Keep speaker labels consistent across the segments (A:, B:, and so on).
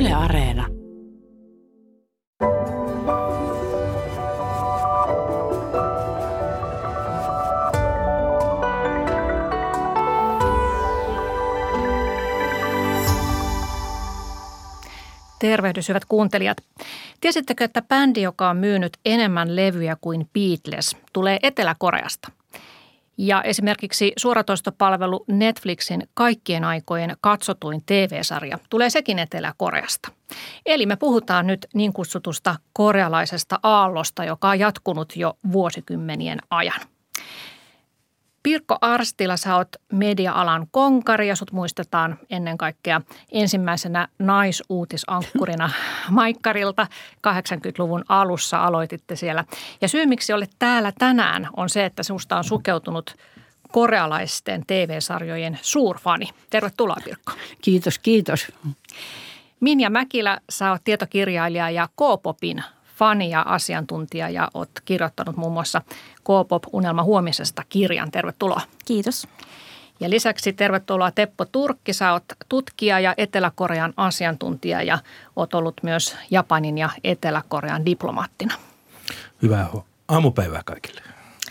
A: Yle Areena.
B: Tervehdys, hyvät kuuntelijat. Tiesittekö, että bändi, joka on myynyt enemmän levyjä kuin Beatles, tulee Etelä-Koreasta? Ja esimerkiksi suoratoistopalvelu Netflixin kaikkien aikojen katsotuin TV-sarja tulee sekin Etelä-Koreasta. Eli me puhutaan nyt niin kutsutusta korealaisesta aallosta, joka on jatkunut jo vuosikymmenien ajan. Pirkko Arstila, sä oot media-alan konkari ja sut muistetaan ennen kaikkea ensimmäisenä naisuutisankkurina Maikkarilta. 80-luvun alussa aloititte siellä. Ja syy, miksi olet täällä tänään, on se, että sinusta on sukeutunut korealaisten TV-sarjojen suurfani. Tervetuloa, Pirkko.
C: Kiitos, kiitos.
B: Minja Mäkilä, sä oot tietokirjailija ja K-popin fani ja asiantuntija ja olet kirjoittanut muun muassa K-pop Unelma huomisesta -kirjan. Tervetuloa.
D: Kiitos.
B: Ja lisäksi tervetuloa Teppo Turkki. Sä oot tutkija ja Etelä-Korean asiantuntija ja oot ollut myös Japanin ja Etelä-Korean diplomaattina.
E: Hyvää aamupäivää kaikille.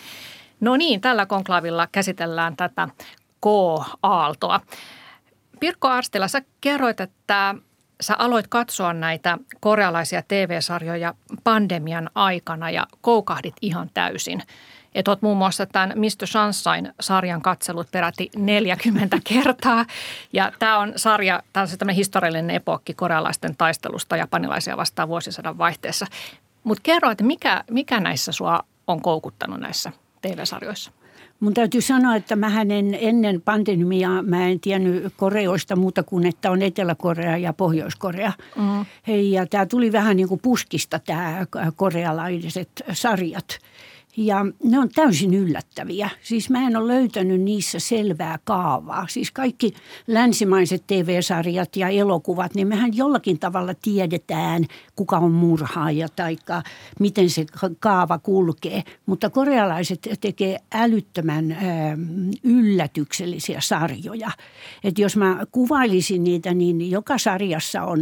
B: No niin, tällä konklaavilla käsitellään tätä K-aaltoa. Pirkko Arstila, sä kerroit, että sä aloit katsoa näitä korealaisia TV-sarjoja pandemian aikana ja koukahdit ihan täysin. Et oot muun muassa tämän Mr. Sunshine-sarjan katsellut peräti 40 kertaa. Ja tämä on sarja, tämä on tämmöinen historiallinen epokki korealaisten taistelusta japanilaisia vastaan vuosisadan vaihteessa. Mutta kerro, että mikä näissä sua on koukuttanut näissä TV-sarjoissa?
C: Mun täytyy sanoa, että mähän ennen pandemiaa mä en tiennyt Koreoista muuta kuin, että on Etelä-Korea ja Pohjois-Korea. Mm. Ja tämä tuli vähän niin kuin puskista tämä korealaiset sarjat. Ja ne on täysin yllättäviä. Siis mä en ole löytänyt niissä selvää kaavaa. Siis kaikki länsimaiset TV-sarjat ja elokuvat, niin mehän jollakin tavalla tiedetään, kuka on murhaaja tai miten se kaava kulkee. Mutta korealaiset tekee älyttömän yllätyksellisiä sarjoja. Että jos mä kuvailisin niitä, niin joka sarjassa on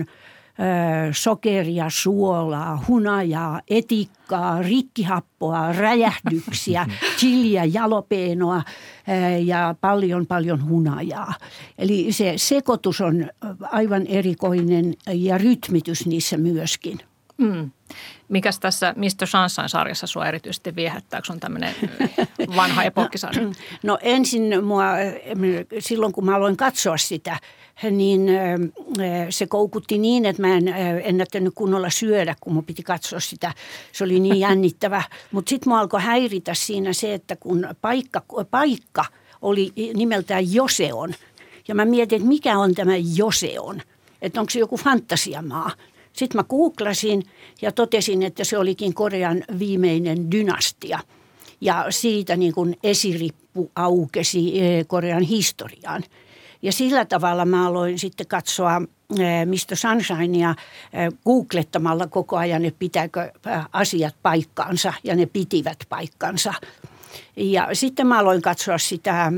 C: sokeria, suolaa, hunajaa, etikkaa, rikkihappoa, räjähdyksiä, chiliä, jalopeenoa ja paljon hunajaa. Eli se sekoitus on aivan erikoinen ja rytmitys niissä myöskin.
B: Mm. Mikäs tässä Mr. Sunshine-sarjassa sua erityisesti viehättää, kun on tämmöinen vanha epokkisarja?
C: No ensin silloin kun mä aloin katsoa sitä, niin se koukutti niin, että mä en ennättänyt kunnolla syödä, kun mun piti katsoa sitä. Se oli niin jännittävä. Mutta sitten mua alkoi häiritä siinä se, että kun paikka oli nimeltään Joseon. Ja mä mietin, että mikä on tämä Joseon, että onko se joku fantasiamaa. Sitten mä googlasin ja totesin, että se olikin Korean viimeinen dynastia. Ja siitä niin kuin esirippu aukesi Korean historiaan. Ja sillä tavalla mä aloin sitten katsoa Mr. Sunshinea googlettamalla koko ajan, että pitääkö asiat paikkaansa, ja ne pitivät paikkansa. Ja sitten mä aloin katsoa sitä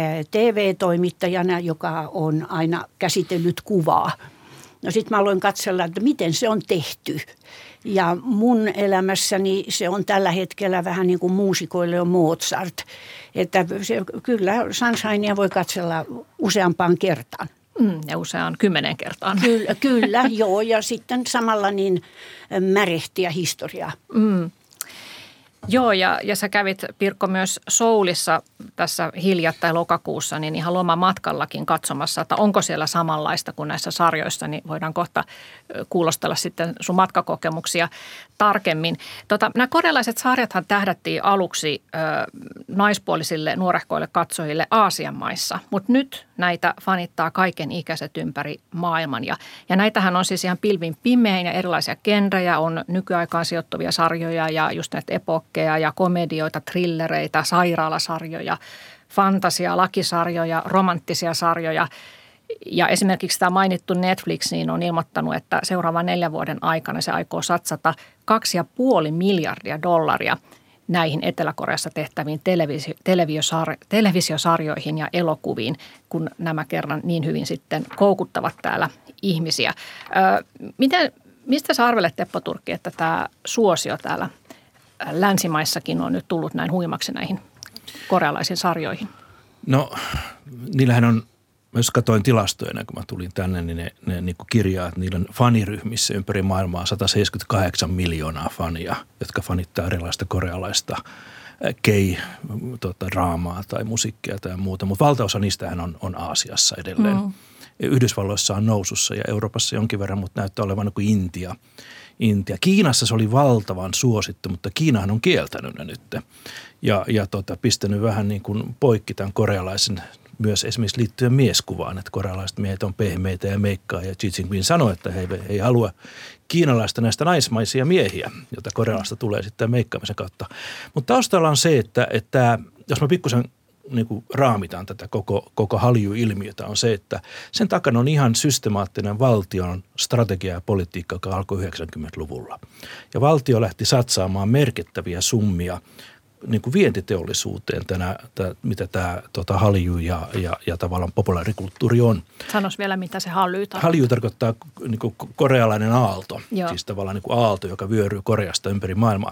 C: TV-toimittajana, joka on aina käsitellyt kuvaa. No sitten mä aloin katsella, että miten se on tehty. Ja mun elämässäni se on tällä hetkellä vähän niin kuin muusikoille on Mozart. Että kyllä Sunshinea voi katsella useampaan kertaan.
B: Ja useaan 10 kertaan.
C: Kyllä, joo. Ja sitten samalla niin märehtiä historiaa.
B: Mm. Joo, ja sä kävit, Pirkko, myös Soulissa tässä hiljattain lokakuussa, niin ihan lomamatkallakin katsomassa, että onko siellä samanlaista kuin näissä sarjoissa, niin voidaan kohta kuulostella sitten sun matkakokemuksia tarkemmin. Nämä korealaiset sarjathan tähdättiin aluksi naispuolisille nuorehkoille katsojille Aasian maissa, mutta nyt näitä fanittaa kaiken ikäiset ympäri maailman. Ja näitähän on siis ihan pilvin pimein ja erilaisia genrejä, on nykyaikaan sijoittuvia sarjoja ja just näitä epokkeja ja komedioita, thrillereitä, sairaalasarjoja, fantasia, lakisarjoja, romanttisia sarjoja. Ja esimerkiksi tämä mainittu Netflix niin on ilmoittanut, että seuraavan 4 vuoden aikana se aikoo satsata $2,5 miljardia näihin Etelä-Koreassa tehtäviin televisiosarjoihin ja elokuviin, kun nämä kerran niin hyvin sitten koukuttavat täällä ihmisiä. Mistä sä arvelet, Teppo Turkki, että tämä suosio täällä länsimaissakin on nyt tullut näin huimaksi näihin korealaisiin sarjoihin?
E: No, niillähän on, jos katsoin tilastoja ennen kuin mä tulin tänne, niin ne niin kuin kirjaa, että niillä on faniryhmissä ympäri maailmaa 178 miljoonaa fania, jotka fanittaa erilaista korealaista draamaa tai musiikkia tai muuta. Mutta valtaosa niistähän on Aasiassa edelleen. Yhdysvalloissa on nousussa ja Euroopassa jonkin verran, mutta näyttää olevan niin kuin Intia. Kiinassa se oli valtavan suosittu, mutta Kiinahan on kieltänyt ne nyt ja pistänyt vähän niin kuin poikki tämän korealaisen myös esimerkiksi liittyen mieskuvaan, että korealaiset miehet on pehmeitä ja meikkaa ja Xi Jinping sanoi, että he ei halua kiinalaista näistä naismaisia miehiä, joita korealaista tulee sitten meikkaamisen kautta. Mutta taustalla on se, että jos mä pikkusen niin kuin raamitaan tätä koko Hallyu-ilmiötä, on se, että sen takana on ihan systemaattinen valtion strategia ja politiikka, joka alkoi 90-luvulla. Ja valtio lähti satsaamaan merkittäviä summia niin kuin vientiteollisuuteen, mitä tämä Hallyu ja tavallaan populaarikulttuuri on.
B: Sanois vielä, mitä se Hallyu tarkoittaa.
E: Hallyu tarkoittaa niin kuin korealainen aalto,
B: Joo.
E: Siis tavallaan niin kuin aalto, joka vyöryy Koreasta ympäri maailmaa.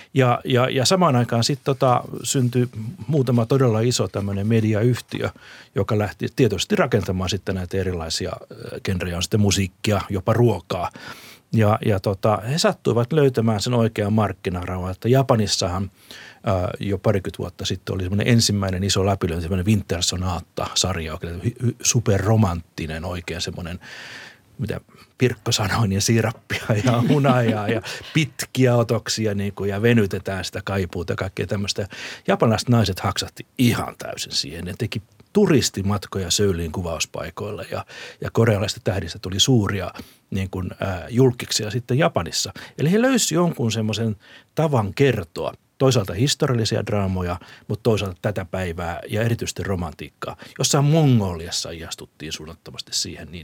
E: Ja samaan aikaan sitten syntyi muutama todella iso tämmöinen mediayhtiö, joka lähti tietoisesti rakentamaan sitten näitä erilaisia genrejä, on sitten musiikkia, jopa ruokaa. Ja he sattuivat löytämään sen oikean markkinarauhan, että Japanissahan jo parikymmentä vuotta sitten oli semmoinen ensimmäinen iso läpilöinti, semmoinen Winter Sonata-sarja, superromanttinen oikein semmoinen, mitä Pirkko sanoi, niin siirappia ja hunajaa ja pitkiä otoksia niin kuin, ja venytetään sitä kaipuuta ja kaikkea tämmöistä. Japanilaiset naiset haksahti ihan täysin siihen. Ne teki turistimatkoja Söulin kuvauspaikoilla ja korealaisista tähdistä tuli suuria niin kuin, julkkiksia sitten Japanissa. Eli he löysivät jonkun semmoisen tavan kertoa. Toisaalta historiallisia draamoja, mutta toisaalta tätä päivää ja erityisesti romantiikkaa. Jossain Mongoliassa iastuttiin suunnattomasti siihen. Niin.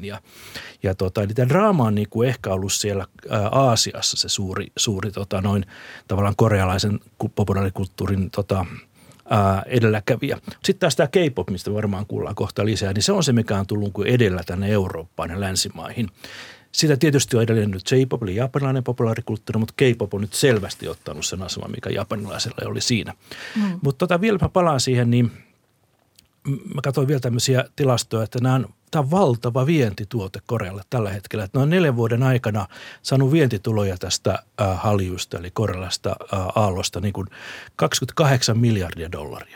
E: Eli tämä draama on niin kuin ehkä ollut siellä Aasiassa se suuri tavallaan korealaisen populaarikulttuurin edelläkävijä. Sitten taas tämä K-pop, mistä varmaan kuullaan kohta lisää, niin se on se, mikä on tullut kuin edellä tänne Eurooppaan ja länsimaihin. Sitä tietysti on edelleen nyt J-pop, eli japanilainen populaarikulttuuri, mutta K-pop on nyt selvästi ottanut sen aseman, mikä japanilaisella oli siinä. Mutta vielä mä palaan siihen, niin mä katsoin vielä tämmöisiä tilastoja, että tämä on valtava vientituote Korealle tällä hetkellä. Että noin 4 vuoden aikana saanut vientituloja tästä Hallyusta, eli korealaisesta aallosta, niin kuin $28 miljardia.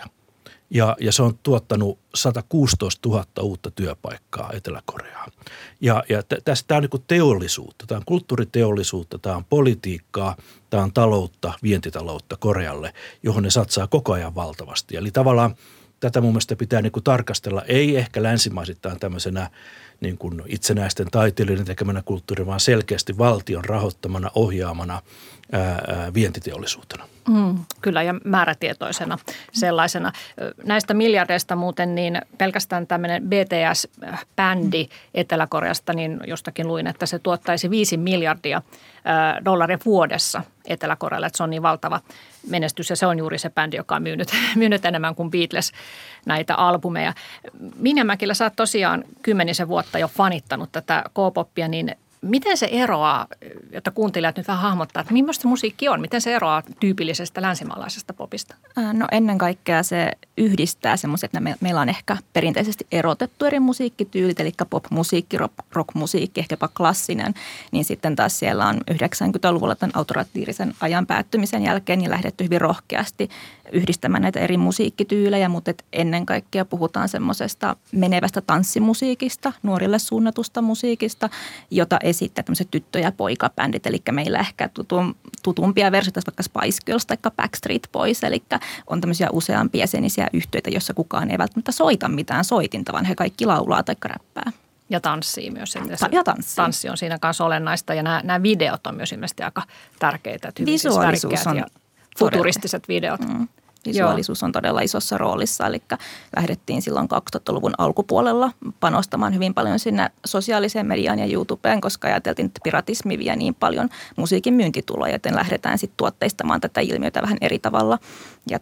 E: Ja se on tuottanut 116 000 uutta työpaikkaa Etelä-Koreaan. Ja tämä on niin kuin teollisuutta, tämä on kulttuuriteollisuutta, tämä on politiikkaa, tämä on taloutta, vientitaloutta Korealle, johon ne satsaa koko ajan valtavasti. Eli tavallaan tätä mun mielestä pitää niin kuin tarkastella, ei ehkä länsimaisittain tämmöisenä niin kuin itsenäisten taiteilijoiden tekemänä kulttuuri, vaan selkeästi valtion rahoittamana, ohjaamana vientiteollisuutena.
B: Kyllä, ja määrätietoisena sellaisena. Näistä miljardeista muuten niin pelkästään tämmöinen BTS-bändi Etelä-Koreasta, niin jostakin luin, että se tuottaisi $5 miljardia vuodessa Etelä-Korealle, että se on niin valtava menestys ja se on juuri se bändi, joka on myynyt enemmän kuin Beatles näitä albumeja. Minja Mäkilä, sä oot tosiaan 10 vuotta jo fanittanut tätä K-poppia, niin miten se eroaa, jotta kuuntelijat nyt vähän hahmottaa, että millaista musiikki on? Miten se eroaa tyypillisestä länsimaalaisesta popista?
A: No ennen kaikkea se yhdistää semmoiset, että meillä on ehkä perinteisesti erotettu eri musiikkityylit, eli popmusiikki, rockmusiikki, ehkä jopa klassinen. Niin sitten taas siellä on 90-luvulla tämän autoratiivisen ajan päättymisen jälkeen niin lähdetty hyvin rohkeasti yhdistämään näitä eri musiikkityylejä, mutta ennen kaikkea puhutaan semmoisesta menevästä tanssimusiikista, nuorille suunnatusta musiikista, jota esittää tämmöiset tyttö- ja poikabändit. Eli meillä ehkä tutumpia versioita vaikka Spice Girls tai Backstreet Boys, eli on tämmöisiä useampia jäsenisiä yhtiöitä, jossa kukaan ei välttämättä soita mitään soitinta, vaan he kaikki laulaa tai räppää.
B: Ja tanssii myös.
A: Ja tanssi
B: on siinä kanssa olennaista ja nämä videot on myös ilmeisesti aika tärkeitä.
A: Visuaalisuus on
B: ja futuristiset videot.
A: Visuaalisuus on todella isossa roolissa, eli lähdettiin silloin 2000-luvun alkupuolella panostamaan hyvin paljon sinne sosiaaliseen mediaan ja YouTubeen, koska ajateltiin, että piratismi vie niin paljon musiikin myyntituloja, joten lähdetään sitten tuotteistamaan tätä ilmiötä vähän eri tavalla. Ja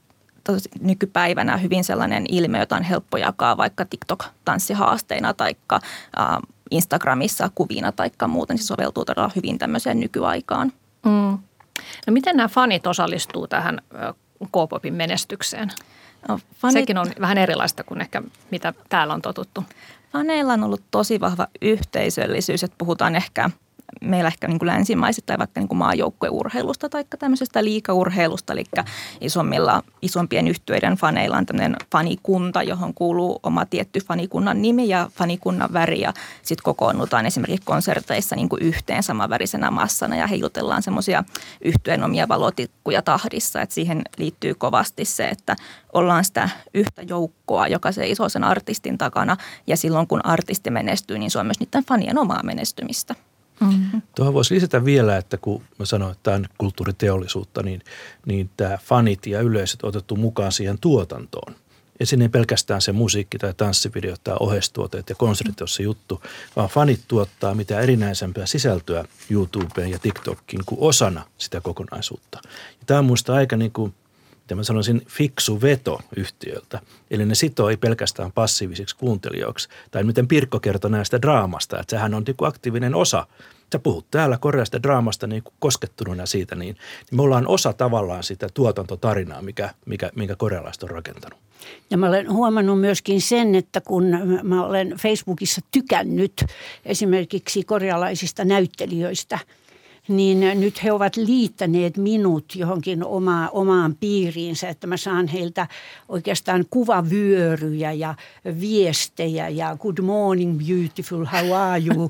A: nykypäivänä hyvin sellainen ilmiö, jota on helppo jakaa vaikka TikTok-tanssihaasteina tai Instagramissa kuvina tai muuten, niin se soveltuu todella hyvin tämmöiseen nykyaikaan.
B: No miten nämä fanit osallistuu tähän K-popin menestykseen? No, sekin on vähän erilaista kuin ehkä mitä täällä on totuttu.
A: Faneilla on ollut tosi vahva yhteisöllisyys, että puhutaan meillä ehkä niin kuin länsimaiset tai vaikka niin kuin maajoukkueurheilusta tai tämmöisestä liigaurheilusta, eli isompien yhtyeiden faneilla on tämmöinen fanikunta, johon kuuluu oma tietty fanikunnan nimi ja fanikunnan väri ja sitten kokoonnutaan esimerkiksi konserteissa niin kuin yhteen samanvärisenä massana ja heilutellaan semmoisia yhtyeen omia valotikkuja tahdissa, että siihen liittyy kovasti se, että ollaan sitä yhtä joukkoa, joka seisoo sen artistin takana ja silloin kun artisti menestyy, niin se on myös niiden fanien omaa menestymistä.
E: Mm-hmm. Tuohon voisi lisätä vielä, että kun mä sanoin, että tämä on kulttuuriteollisuutta, niin tämä fanit ja yleisöt on otettu mukaan siihen tuotantoon. Ja siinä ei pelkästään se musiikki tai tanssivideot tai oheistuoteet ja konsertit on se juttu, vaan fanit tuottaa mitä erinäisempää sisältöä YouTubeen ja TikTokiin kuin osana sitä kokonaisuutta. Ja tämä on minusta aika niin kuin, mitä mä sanoisin, fiksu veto yhtiöltä. Eli ne sitoo ei pelkästään passiivisiksi kuuntelijoiksi. Tai miten Pirkko kertoi näistä draamasta, että sehän on niin kuin aktiivinen osa. Sä puhut täällä koreasta draamasta niin kuin koskettuneena siitä, niin me ollaan osa tavallaan sitä tuotantotarinaa, minkä korealaiset on rakentanut.
C: Ja mä olen huomannut myöskin sen, että kun mä olen Facebookissa tykännyt esimerkiksi korealaisista näyttelijöistä, niin nyt he ovat liittäneet minut johonkin omaan piiriinsä, että mä saan heiltä oikeastaan kuvavyöryjä ja viestejä ja good morning beautiful, how are you?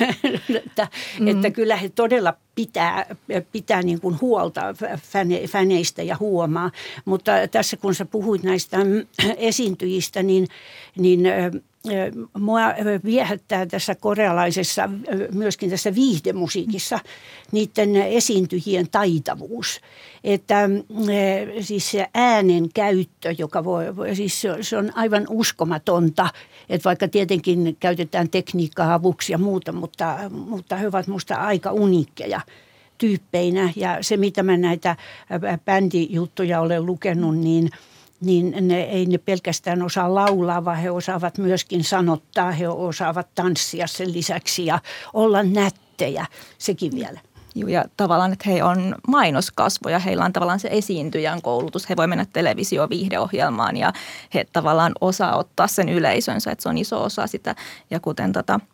C: että kyllä he todella pitää niin kuin huolta fäneistä ja huomaa. Mutta tässä kun sä puhuit näistä esiintyjistä, niin mua viehättää tässä korealaisessa, myöskin tässä viihdemusiikissa, niiden esiintyjien taitavuus. Että siis se äänen käyttö, joka siis se on aivan uskomatonta, että vaikka tietenkin käytetään tekniikkaa avuksi ja muuta, mutta he ovat musta aika uniikkeja tyyppeinä. Ja se, mitä mä näitä bändijuttuja olen lukenut, niin ei ne pelkästään osaa laulaa, vaan he osaavat myöskin sanottaa, he osaavat tanssia sen lisäksi ja olla nättejä, sekin vielä.
A: Joo, ja tavallaan, että he on mainoskasvoja, heillä on tavallaan se esiintyjän koulutus, he voi mennä televisio-viihdeohjelmaan ja he tavallaan osaa ottaa sen yleisönsä, että se on iso osa sitä ja kuten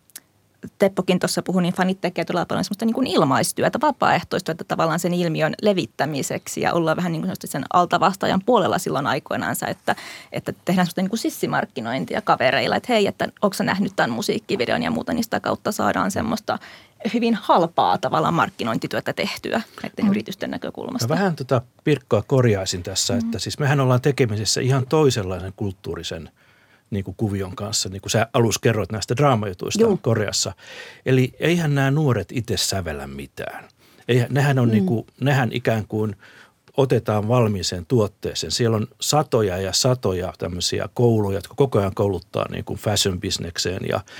A: Teppokin tuossa puhui, niin fanit tekee todella paljon semmoista niin kuin ilmaistyötä, vapaaehtoistyötä tavallaan sen ilmiön levittämiseksi ja ollaan vähän niin kuin sen altavastaajan puolella silloin aikoinaansa, että tehdään semmoista niin kuin sissimarkkinointia kavereilla, että hei, että onko sä nähnyt tämän musiikkivideon ja muuta, niin sitä kautta saadaan semmoista hyvin halpaa tavallaan markkinointityötä tehtyä näiden yritysten näkökulmasta.
E: Mä vähän Pirkkoa korjaisin tässä, että siis mehän ollaan tekemisessä ihan toisenlaisen kulttuurisen niin kuin kuvion kanssa, niin kuin sä alussa kerroit näistä draamajutuista Koreassa. Eli eihän nämä nuoret itse sävellä mitään. Nehän on nehän ikään kuin otetaan valmiiseen tuotteeseen. Siellä on satoja ja satoja tämmöisiä kouluja, jotka koko ajan kouluttaa niin kuin fashion-bisnekseen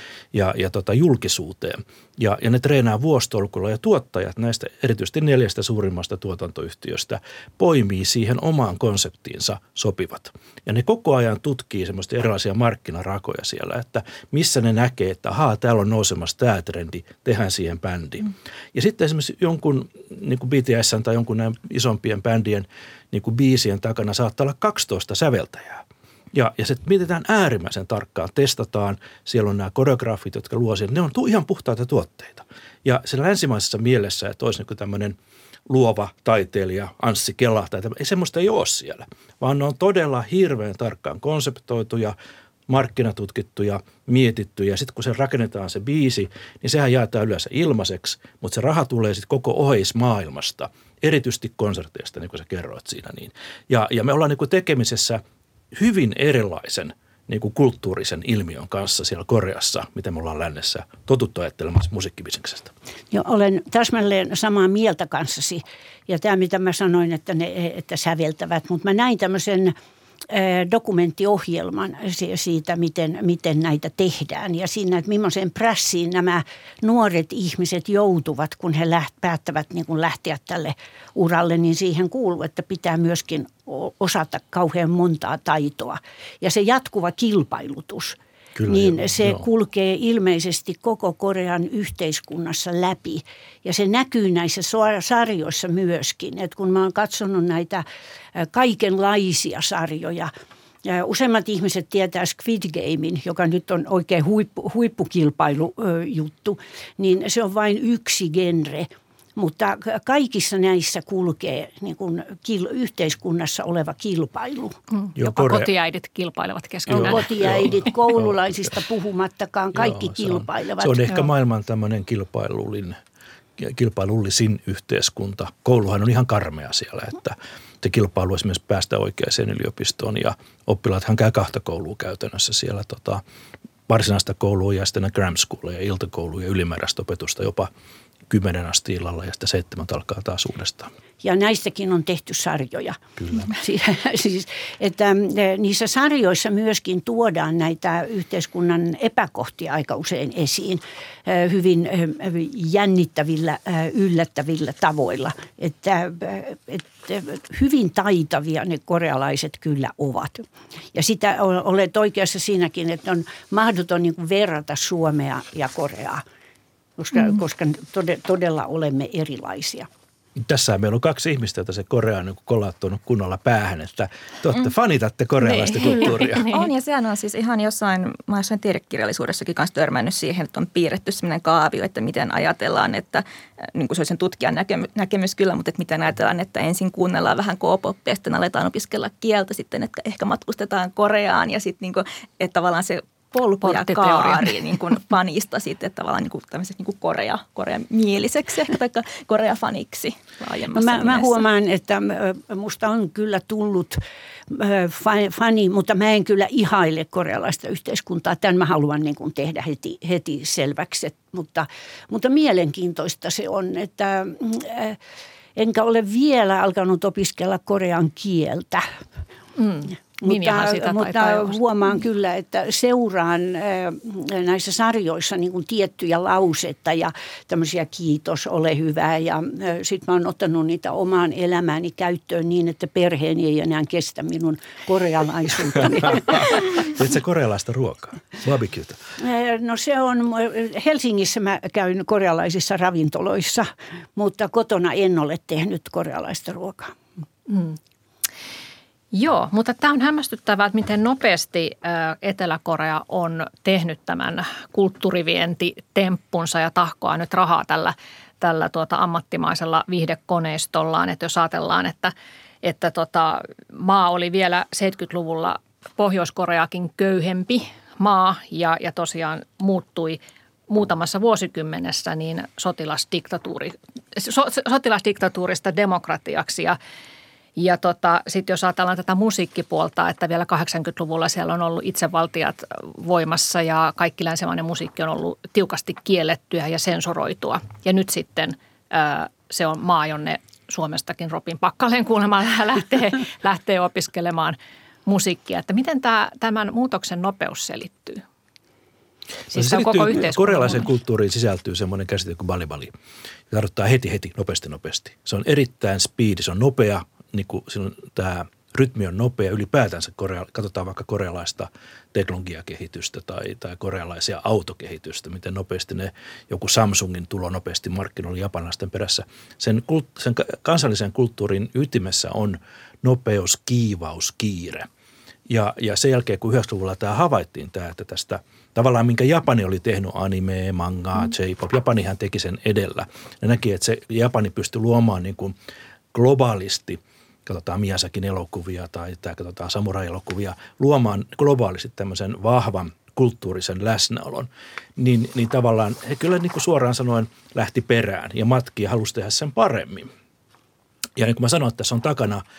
E: ja julkisuuteen. Ja ne treenaa vuositolkulla ja tuottajat näistä erityisesti 4 suurimmasta tuotantoyhtiöstä poimii siihen omaan konseptiinsa sopivat. Ja ne koko ajan tutkii semmoista erilaisia markkinarakoja siellä, että missä ne näkee, että täällä on nousemassa tämä trendi, tehdään siihen bändi. Ja sitten esimerkiksi jonkun niin kuin BTS:n tai jonkun näin isompien bändien niin kuin biisien takana saattaa olla 12 säveltäjää. Ja se mietitään äärimmäisen tarkkaan, testataan, siellä on nämä koreografit, jotka luo siellä, ne on ihan puhtaita tuotteita. Ja siinä länsimaisessa mielessä, että olisi niin tämmöinen luova taiteilija, Anssi Kela, ei semmoista ei ole siellä, vaan ne on todella hirveän tarkkaan konseptoituja, markkinatutkittuja, mietittyjä. Sitten kun se rakennetaan se biisi, niin sehän jaetaan yleensä ilmaiseksi, mutta se raha tulee sitten koko oheismaailmasta, erityisesti konserteista, niin kuin sä kerroit siinä. Ja me ollaan niin kuin tekemisessä hyvin erilaisen niin kuin kulttuurisen ilmiön kanssa siellä Koreassa, miten me ollaan lännessä totuttu ajattelemaan musiikkibisneksestä.
C: Joo, olen täsmälleen samaa mieltä kanssasi. Ja tämä, mitä mä sanoin, että säveltävät, mutta mä näin tämmöisen dokumenttiohjelman siitä, miten näitä tehdään. Ja siinä, että millaiseen prässiin nämä nuoret ihmiset joutuvat, kun he päättävät niin kun lähteä tälle uralle, niin siihen kuuluu, että pitää myöskin osata kauhean montaa taitoa. Ja se jatkuva kilpailutus, kyllä, niin se kulkee ilmeisesti koko Korean yhteiskunnassa läpi. Ja se näkyy näissä sarjoissa myöskin, että kun mä oon katsonut näitä kaikenlaisia sarjoja, ja useimmat ihmiset tietää Squid Gamein, joka nyt on oikein huippukilpailujuttu, niin se on vain yksi genre. Mutta kaikissa näissä kulkee niin kuin yhteiskunnassa oleva kilpailu.
B: Jopa kotiäidit kilpailevat keskenään.
C: Kotiäidit, koululaisista puhumattakaan, kaikki kilpailevat.
E: Se on ehkä maailman tämmöinen kilpailullisin yhteiskunta. Kouluhan on ihan karmea siellä, että se kilpailu esimerkiksi päästä oikeaan yliopistoon ja oppilaathan käy 2 koulua käytännössä siellä varsinaista koulua ja sitten Gram Schoolia ja iltakouluja ja ylimääräistä opetusta jopa 10 asti illalla ja sitten 7 alkaa taas uudestaan.
C: Ja näistäkin on tehty sarjoja.
E: Kyllä.
C: Siis, että niissä sarjoissa myöskin tuodaan näitä yhteiskunnan epäkohtia aika usein esiin hyvin jännittävillä, yllättävillä tavoilla. Että hyvin taitavia ne korealaiset kyllä ovat. Ja sitä olet oikeassa siinäkin, että on mahdoton niin kuin verrata Suomea ja Koreaa. Koska todella olemme erilaisia.
E: Tässä meillä on 2 ihmistä, joita se Korea on niin kolattunut kunnolla päähän, että te fanitatte korealaista kulttuuria.
A: On, ja sehän on siis ihan jossain tiedekirjallisuudessakin kanssa törmännyt siihen, että on piirretty sellainen kaavio, että miten ajatellaan, että niin kuin se olisi sen tutkijan näkemys kyllä, mutta että miten ajatellaan, että ensin kuunnellaan vähän K-popia, sitten aletaan opiskella kieltä, sitten että ehkä matkustetaan Koreaan ja sitten niin kuin, että tavallaan se polku ja kaari niin kuin fanista sitten tavallaan niin kuin tämmöiseksi niin kuin Korea-mieliseksi tai Korea-faniksi laajemmassa mielessä.
C: Mä huomaan, että musta on kyllä tullut fani, mutta mä en kyllä ihaile korealaista yhteiskuntaa. Tämän mä haluan niin kuin tehdä heti selväksi, mutta mielenkiintoista se on, että enkä ole vielä alkanut opiskella korean kieltä. Mutta huomaan kyllä, että seuraan näissä sarjoissa niin kuin tiettyjä lauseita ja tämmöisiä kiitos, ole hyvä. Ja sitten mä oon ottanut niitä omaan elämääni käyttöön niin, että perheeni ei enää kestä minun korealaisuuttani.
E: Teetkö korealaista ruokaa? Barbecueta?
C: No se on, Helsingissä mä käyn korealaisissa ravintoloissa, mutta kotona en ole tehnyt korealaista ruokaa.
B: Joo, mutta tämä on hämmästyttävää, että miten nopeasti Etelä-Korea on tehnyt tämän kulttuurivientitemppunsa ja tahkoa nyt rahaa tällä ammattimaisella viihdekoneistollaan. Että jos ajatellaan, että maa oli vielä 70-luvulla Pohjois-Koreakin köyhempi maa ja tosiaan muuttui muutamassa vuosikymmenessä niin sotilasdiktatuurista demokratiaksi ja sitten jos ajatellaan tätä musiikkipuolta, että vielä 80-luvulla siellä on ollut itsevaltiat voimassa ja kaikki länsimainen musiikki on ollut tiukasti kiellettyä ja sensoroitua. Ja nyt sitten se on maa, jonne Suomestakin Robin Packalén kuulemma lähtee opiskelemaan musiikkia. Että miten tämän muutoksen nopeus selittyy?
E: Siis se koko korealaisen kulttuuriin sisältyy semmoinen käsite kuin balibali. Tarkoittaa heti, nopeasti. Se on erittäin speedi, se on nopea. Niin kuin tämä rytmi on nopea ylipäätänsä, katsotaan vaikka korealaista teknologiakehitystä tai korealaisia autokehitystä, miten nopeasti joku Samsungin tulo nopeasti markkinoille japanilaisten perässä. Sen kansallisen kulttuurin ytimessä on nopeus, kiivaus, kiire. Ja sen jälkeen, kun 90-luvulla tämä havaittiin, että tästä tavallaan minkä Japani oli tehnyt anime, manga, J-pop, Japanihan teki sen edellä. Ne näki, että se Japani pystyi luomaan niin kuin globaalisti, katsotaan Miyazakin elokuvia tai katsotaan samurai-elokuvia, luomaan globaalisti tämmöisen vahvan kulttuurisen läsnäolon, niin tavallaan he kyllä niin kuin suoraan sanoen lähti perään ja matki ja halusi tehdä sen paremmin. Ja niin kuin mä sanoin, että tässä on takana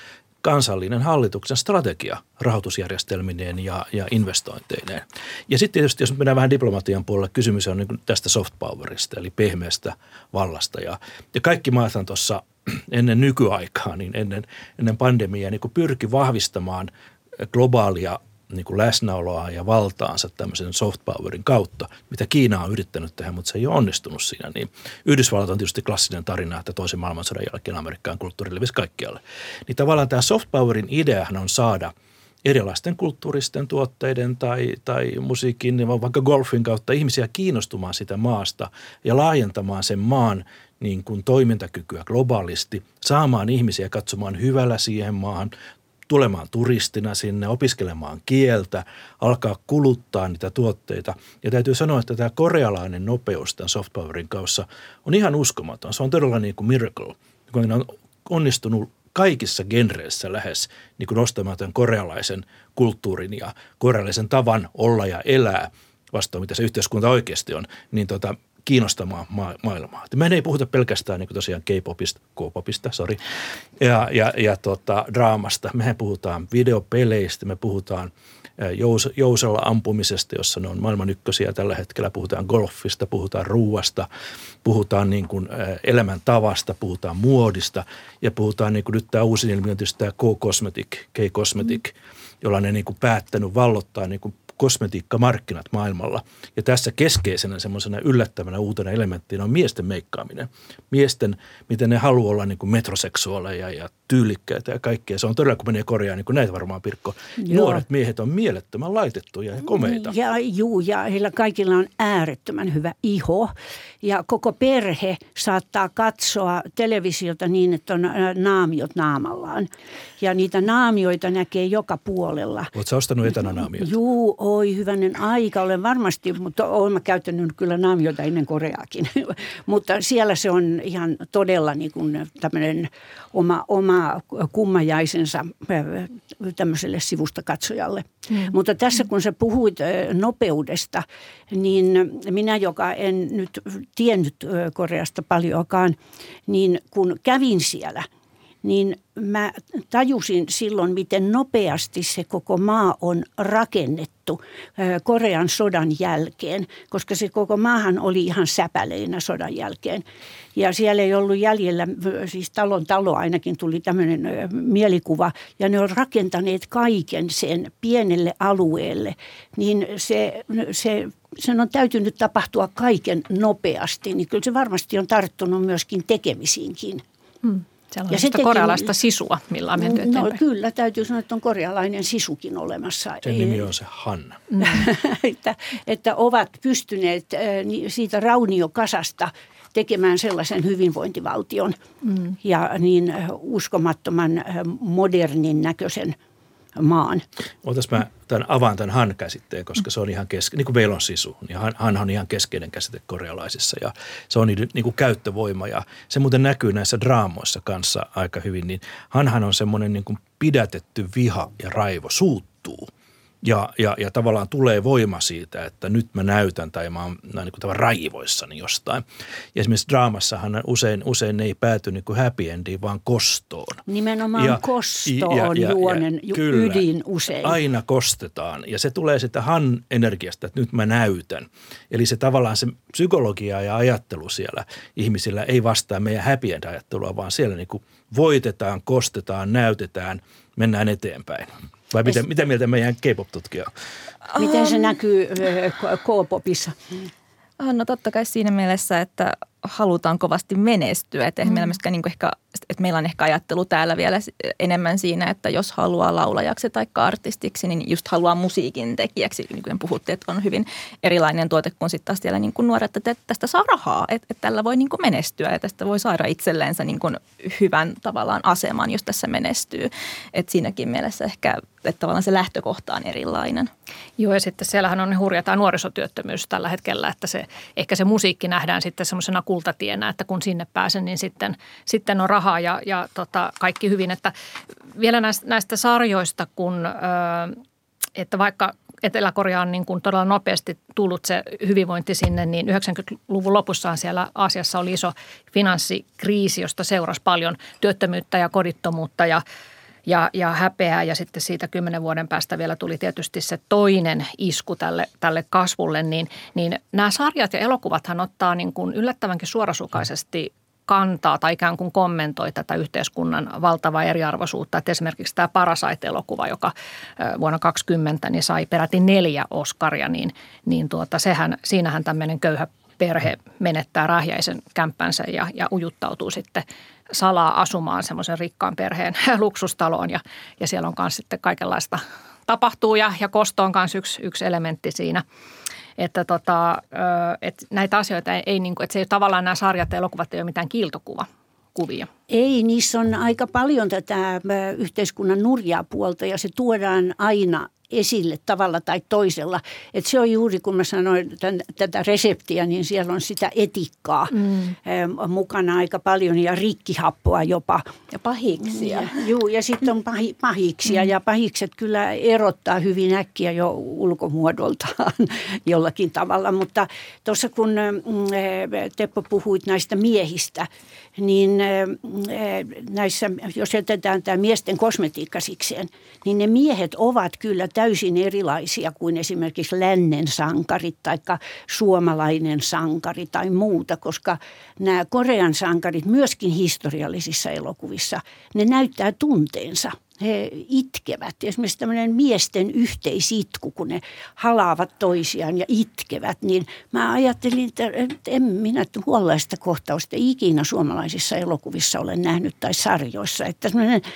E: kansallinen hallituksen strategia rahoitusjärjestelmineen ja investointeineen. Ja sitten tietysti, jos mennään vähän diplomatian puolelle, kysymys on niin kuin tästä soft powerista, eli pehmeästä vallasta. Ja kaikki maathan tuossa ennen nykyaikaa, niin ennen pandemiaa niin kuin pyrki vahvistamaan globaalia niin kuin läsnäoloa ja valtaansa tämmöisen soft powerin kautta, mitä Kiina on yrittänyt tehdä, mutta se ei ole onnistunut siinä. Niin Yhdysvallat on tietysti klassinen tarina, että toisen maailmansodan jälkeen Amerikkaan kulttuuri levisi kaikkialle. Niin tavallaan tämä soft powerin ideahan on saada erilaisten kulttuuristen tuotteiden tai musiikin, vaikka golfin kautta ihmisiä kiinnostumaan sitä maasta ja laajentamaan sen maan niin kuin toimintakykyä globaalisti, saamaan ihmisiä katsomaan hyvällä siihen maahan, tulemaan turistina sinne, opiskelemaan kieltä, alkaa kuluttaa niitä tuotteita. Ja täytyy sanoa, että tämä korealainen nopeus tämän soft powerin kanssa on ihan uskomaton. Se on todella niin kuin miracle, kun on onnistunut kaikissa genreissä lähes niin kuin nostamaan tämän korealaisen kulttuurin ja korealaisen tavan olla ja elää vastoin, mitä se yhteiskunta oikeasti on, niin kiinnostamaan maailmaa. Me ei puhuta pelkästään niin kuin tosiaan K-popista, ja draamasta. Mehän puhutaan videopeleistä, me puhutaan jousella ampumisesta, jossa ne on maailman ykkösiä tällä hetkellä. Puhutaan golfista, puhutaan ruuasta, puhutaan niin kuin elämäntavasta, puhutaan muodista ja puhutaan niin kuin nyt tämä uusi ilmiö on tietysti tämä K-cosmetic, jolla ne niin kuin päättänyt vallottaa niin kuin kosmetiikkamarkkinat maailmalla. Ja tässä keskeisenä semmoisena yllättävänä uutena elementtinä on miesten meikkaaminen. Miesten, miten ne haluaa olla niin kuin metroseksuaaleja ja tyylikkäitä ja kaikkea. Se on todella, kun menee Koreaan, niin kuin näitä varmaan, Pirkko. Joo. Nuoret miehet on mielettömän laitettuja ja komeita.
C: Ja heillä kaikilla on äärettömän hyvä iho. Ja koko perhe saattaa katsoa televisiota niin, että on naamiot naamallaan. Ja niitä naamioita näkee joka puolella.
E: Oletko sä ostanut etänä naamioita?
C: Juu, oi hyvänen aika, olen varmasti, mutta olen mä käyttänyt kyllä naamioita ennen Koreaakin. Mutta siellä se on ihan todella niin kuin tämmöinen oma kummajaisensa tämmöiselle sivusta katsojalle. Mutta tässä kun sä puhuit nopeudesta, niin minä, joka en nyt tiennyt Koreasta paljoakaan, niin kun kävin siellä, niin mä tajusin silloin, miten nopeasti se koko maa on rakennettu Korean sodan jälkeen, koska se koko maahan oli ihan säpäleinä sodan jälkeen. Ja siellä ei ollut jäljellä, siis talo ainakin tuli tämmöinen mielikuva, ja ne on rakentaneet kaiken sen pienelle alueelle, niin sen on täytynyt tapahtua kaiken nopeasti, niin kyllä se varmasti on tarttunut myöskin tekemisiinkin.
B: Siellä on sitä korealaista sisua, millä on menty eteenpäin.
C: No kyllä, täytyy sanoa, että on korealainen sisukin olemassa.
E: Sen nimi on se Han.
C: että ovat pystyneet siitä rauniokasasta tekemään sellaisen hyvinvointivaltion ja niin uskomattoman modernin näköisen maan.
E: Otas mä avaan tämän Han-käsitteen, koska se on ihan niin kuin meillä on sisu, niin Han on ihan keskeinen käsite korealaisissa ja se on niin kuin käyttövoima ja se muuten näkyy näissä draamoissa kanssa aika hyvin, niin Hanhan on semmoinen niin kuin pidätetty viha ja raivo, suuttuu. Ja tavallaan tulee voima siitä, että nyt mä näytän tai mä oon niin kuin raivoissani jostain. Ja esimerkiksi draamassahan usein ne ei pääty niin kuin happy endiin, vaan kostoon.
C: Nimenomaan kosto on juonen ydin usein.
E: Aina kostetaan ja se tulee sitä Han-energiasta, että nyt mä näytän. Eli se tavallaan se psykologia ja ajattelu siellä ihmisillä ei vastaa meidän happy end-ajattelua, vaan siellä niin kuin voitetaan, kostetaan, näytetään, mennään eteenpäin. Vai mitä mieltä meidän K-pop-tutkija on?
C: Miten se näkyy K-popissa?
A: No totta kai siinä mielessä, että halutaan kovasti menestyä. Että meillä myöskään niin kuin ehkä, että meillä on ehkä ajattelu täällä vielä enemmän siinä, että jos haluaa laulajaksi tai artistiksi, niin just haluaa musiikin tekijäksi. Niin kuin puhuttiin, että on hyvin erilainen tuote kuin sitten taas siellä niin kuin nuoret, että tästä saa rahaa, että tällä voi niin kuin menestyä ja tästä voi saada itselleensä niin kuin hyvän tavallaan aseman, jos tässä menestyy. Että siinäkin mielessä ehkä, että tavallaan se lähtökohta on erilainen.
B: Joo, ja sitten siellähän on hurja tämä nuorisotyöttömyys tällä hetkellä, että ehkä se musiikki nähdään sitten semmoisena kultatienä, että kun sinne pääsen, niin sitten on rahaa ja kaikki hyvin. Että vielä näistä sarjoista, että vaikka Etelä-Korea on niin kuin todella nopeasti tullut se hyvinvointi sinne, niin 90-luvun lopussaan siellä Aasiassa oli iso finanssikriisi, josta seurasi paljon työttömyyttä ja kodittomuutta ja häpeää ja sitten siitä 10 vuoden päästä vielä tuli tietysti se toinen isku tälle kasvulle, niin nämä sarjat ja elokuvathan ottaa niin kuin yllättävänkin suorasukaisesti kantaa tai ikään kuin kommentoi tätä yhteiskunnan valtavaa eriarvoisuutta. Että esimerkiksi tämä Parasite-elokuva, joka vuonna 2020 niin sai peräti 4 Oscaria, siinähän tämmöinen köyhä perhe menettää rähjäisen kämppänsä ja ujuttautuu sitten salaa asumaan semmoisen rikkaan perheen luksustaloon ja siellä on myös sitten kaikenlaista tapahtuu ja kosto on myös yksi elementti siinä. Että näitä asioita ei niin kuin, että se ei tavallaan nämä sarjat ja elokuvat ei ole mitään kiiltokuvia.
C: Ei, niissä on aika paljon tätä yhteiskunnan nurjaa puolta ja se tuodaan aina esille tavalla tai toisella. Että se on juuri, kun mä sanoin tätä reseptiä, niin siellä on sitä etikkaa mukana aika paljon ja rikkihappoa jopa.
A: Ja pahiksia.
C: Ja sitten on pahiksia ja pahikset kyllä erottaa hyvin äkkiä jo ulkomuodoltaan jollakin tavalla. Mutta tuossa kun Teppo puhuit näistä miehistä, niin näissä, jos jätetään tämä miesten kosmetiikka sikseen, niin ne miehet ovat kyllä täysin erilaisia kuin esimerkiksi lännen sankarit tai suomalainen sankari tai muuta, koska nämä Korean sankarit myöskin historiallisissa elokuvissa, ne näyttää tunteensa. He itkevät. Esimerkiksi tämmöinen miesten yhteisitku, kun ne halaavat toisiaan ja itkevät, niin mä ajattelin, että en minä tuollaista kohtausta ikinä suomalaisissa elokuvissa olen nähnyt tai sarjoissa. Että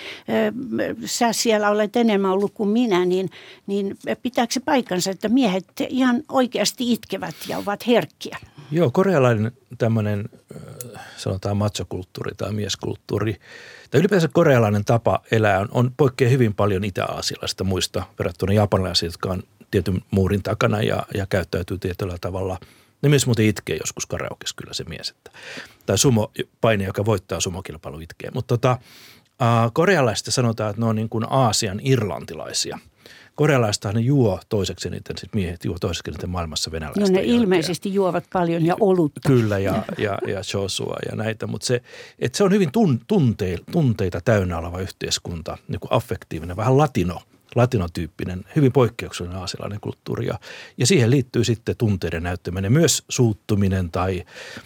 C: sä siellä olet enemmän ollut kuin minä, niin pitääkö se paikkansa, että miehet ihan oikeasti itkevät ja ovat herkkiä?
E: Joo, korealainen tämmöinen sanotaan machokulttuuri tai mieskulttuuri, tai ylipäänsä korealainen tapa elää on poikkeaa hyvin paljon itä-aasialaisista muista verrattuna japanilaisiin, jotka on tietyn muurin takana ja käyttäytyy tietyllä tavalla. Ne myös muuten itkee joskus karaokes kyllä se mies. Tai sumopaine, joka voittaa sumokilpailu itkee. Mutta korealaisista sanotaan, että ne on niin kuin Aasian irlantilaisia. Korealaistahan ne juo toiseksi eniten, sitten miehet juo toiseksi eniten maailmassa venäläistä.
C: No ne ilmeisesti juovat paljon ja olutta.
E: Kyllä ja shosua ja näitä, mutta se on hyvin tunteita täynnä oleva yhteiskunta, niin kuin affektiivinen, vähän latinotyyppinen, hyvin poikkeuksellinen aasialainen kulttuuri ja siihen liittyy sitten tunteiden näyttäminen, myös suuttuminen tai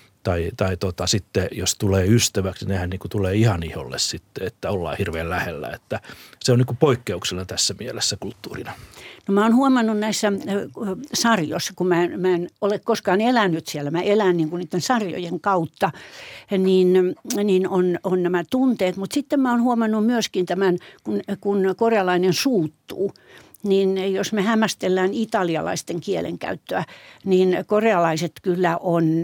E: sitten jos tulee ystäväksi, nehän niin kuin tulee ihan iholle sitten, että ollaan hirveän lähellä, että se on niin kuin poikkeuksellinen tässä mielessä kulttuurina.
C: No mä oon huomannut näissä sarjoissa, kun mä en ole koskaan elänyt siellä, mä elän niin kuin niiden sarjojen kautta, niin on nämä tunteet, mutta sitten mä oon huomannut myöskin tämän, kun korealainen suuttuu, niin jos me hämmästellään italialaisten kielenkäyttöä, niin korealaiset kyllä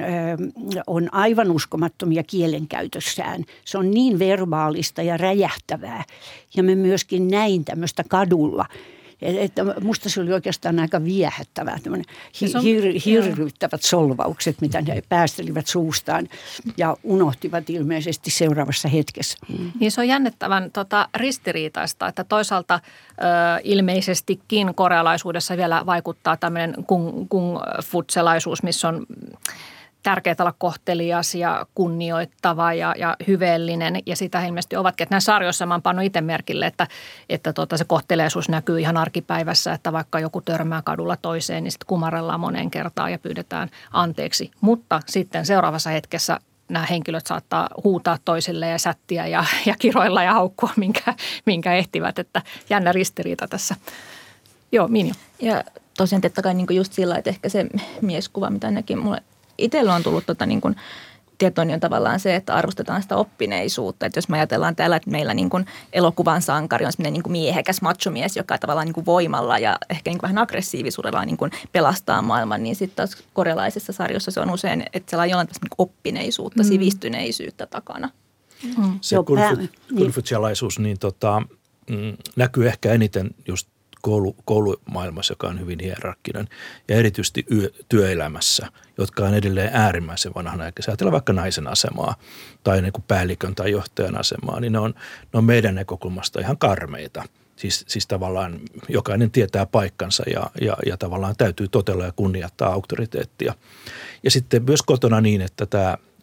C: on aivan uskomattomia kielenkäytössään. Se on niin verbaalista ja räjähtävää. Ja me myöskin näin tämmöistä kadulla. Että musta se oli oikeastaan aika viehättävää, hirryttävät solvaukset, mitä ne päästelivät suustaan ja unohtivat ilmeisesti seuraavassa hetkessä.
B: Niin se on jännittävän ristiriitaista, että toisaalta ilmeisestikin korealaisuudessa vielä vaikuttaa tämmöinen kung-futselaisuus, missä on tärkeää olla kohtelias ja kunnioittava ja hyveellinen ja sitä ilmeisesti ovatkin. Että näissä sarjoissa mä oon pannut itse merkille, että se kohteliaisuus näkyy ihan arkipäivässä, että vaikka joku törmää kadulla toiseen, niin sitten kumarellaan moneen kertaan ja pyydetään anteeksi. Mutta sitten seuraavassa hetkessä nämä henkilöt saattaa huutaa toisille ja sättiä ja kiroilla ja haukkua, minkä ehtivät, että jännä ristiriita tässä. Joo, Minja.
A: Ja tosiaan totta kai niin just sillä, että ehkä se mieskuva, mitä ainakin mulle itsellä on tullut niin kuin tietoon, niin on tavallaan se, että arvostetaan sitä oppineisuutta. Että jos me ajatellaan täällä, että meillä niin kuin elokuvan sankari on semmoinen niin kuin miehekäs machomies, joka tavallaan niin kuin voimalla ja ehkä niin kuin vähän aggressiivisuudella niin kuin pelastaa maailman, niin sitten taas korealaisessa sarjossa se on usein, että siellä on jollain tavalla oppineisuutta, sivistyneisyyttä takana.
E: Se konfutsialaisuus niin näkyy ehkä eniten just koulumaailmassa, joka on hyvin hierarkkinen ja erityisesti työelämässä, jotka on edelleen äärimmäisen vanhanaikaisia. Ajatellaan vaikka naisen asemaa tai niin kuin päällikön tai johtajan asemaa, niin ne on meidän näkökulmasta ihan karmeita. Siis tavallaan jokainen tietää paikkansa ja tavallaan täytyy totella ja kunnioittaa auktoriteettia. Ja sitten myös kotona niin, että tämä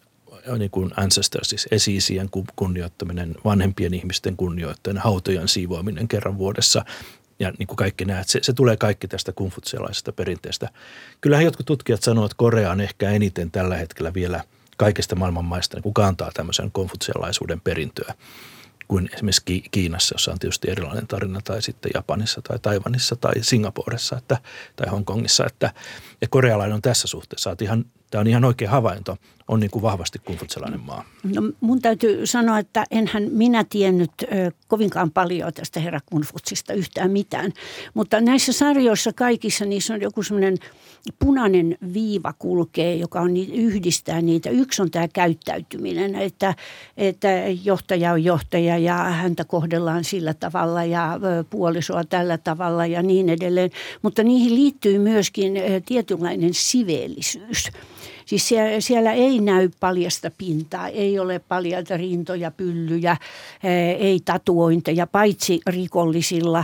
E: niin kuin ancestors, siis esi-isien kunnioittaminen, vanhempien ihmisten kunnioittaminen, hautojen siivoaminen kerran vuodessa ja niin kuin kaikki nämä, se tulee kaikki tästä kungfutsialaisesta perinteestä. Kyllähän jotkut tutkijat sanovat, että Korea on ehkä eniten tällä hetkellä vielä kaikista maailman maista niin kuin kantaa tämmöisen kungfutsialaisuuden perintöä kuin esimerkiksi Kiinassa, jossa on tietysti erilainen tarina, tai sitten Japanissa tai Taiwanissa tai Singaporessa tai Hongkongissa. Ja korealainen on tässä suhteessa, tämä on ihan oikea havainto, on niin kuin vahvasti kungfutsialainen maa.
C: No mun täytyy sanoa, että enhän minä tiennyt kovinkaan paljon tästä herra Kungfutsista yhtään mitään. Mutta näissä sarjoissa kaikissa niissä on joku semmoinen punainen viiva kulkee, joka yhdistää niitä. Yksi on tämä käyttäytyminen, että johtaja on johtaja ja häntä kohdellaan sillä tavalla ja puolisoa tällä tavalla ja niin edelleen. Mutta niihin liittyy myöskin tietynlainen siveellisyys. Siis siellä ei näy paljasta pintaa, ei ole paljaita rintoja, pyllyjä, ei tatuointeja, paitsi rikollisilla.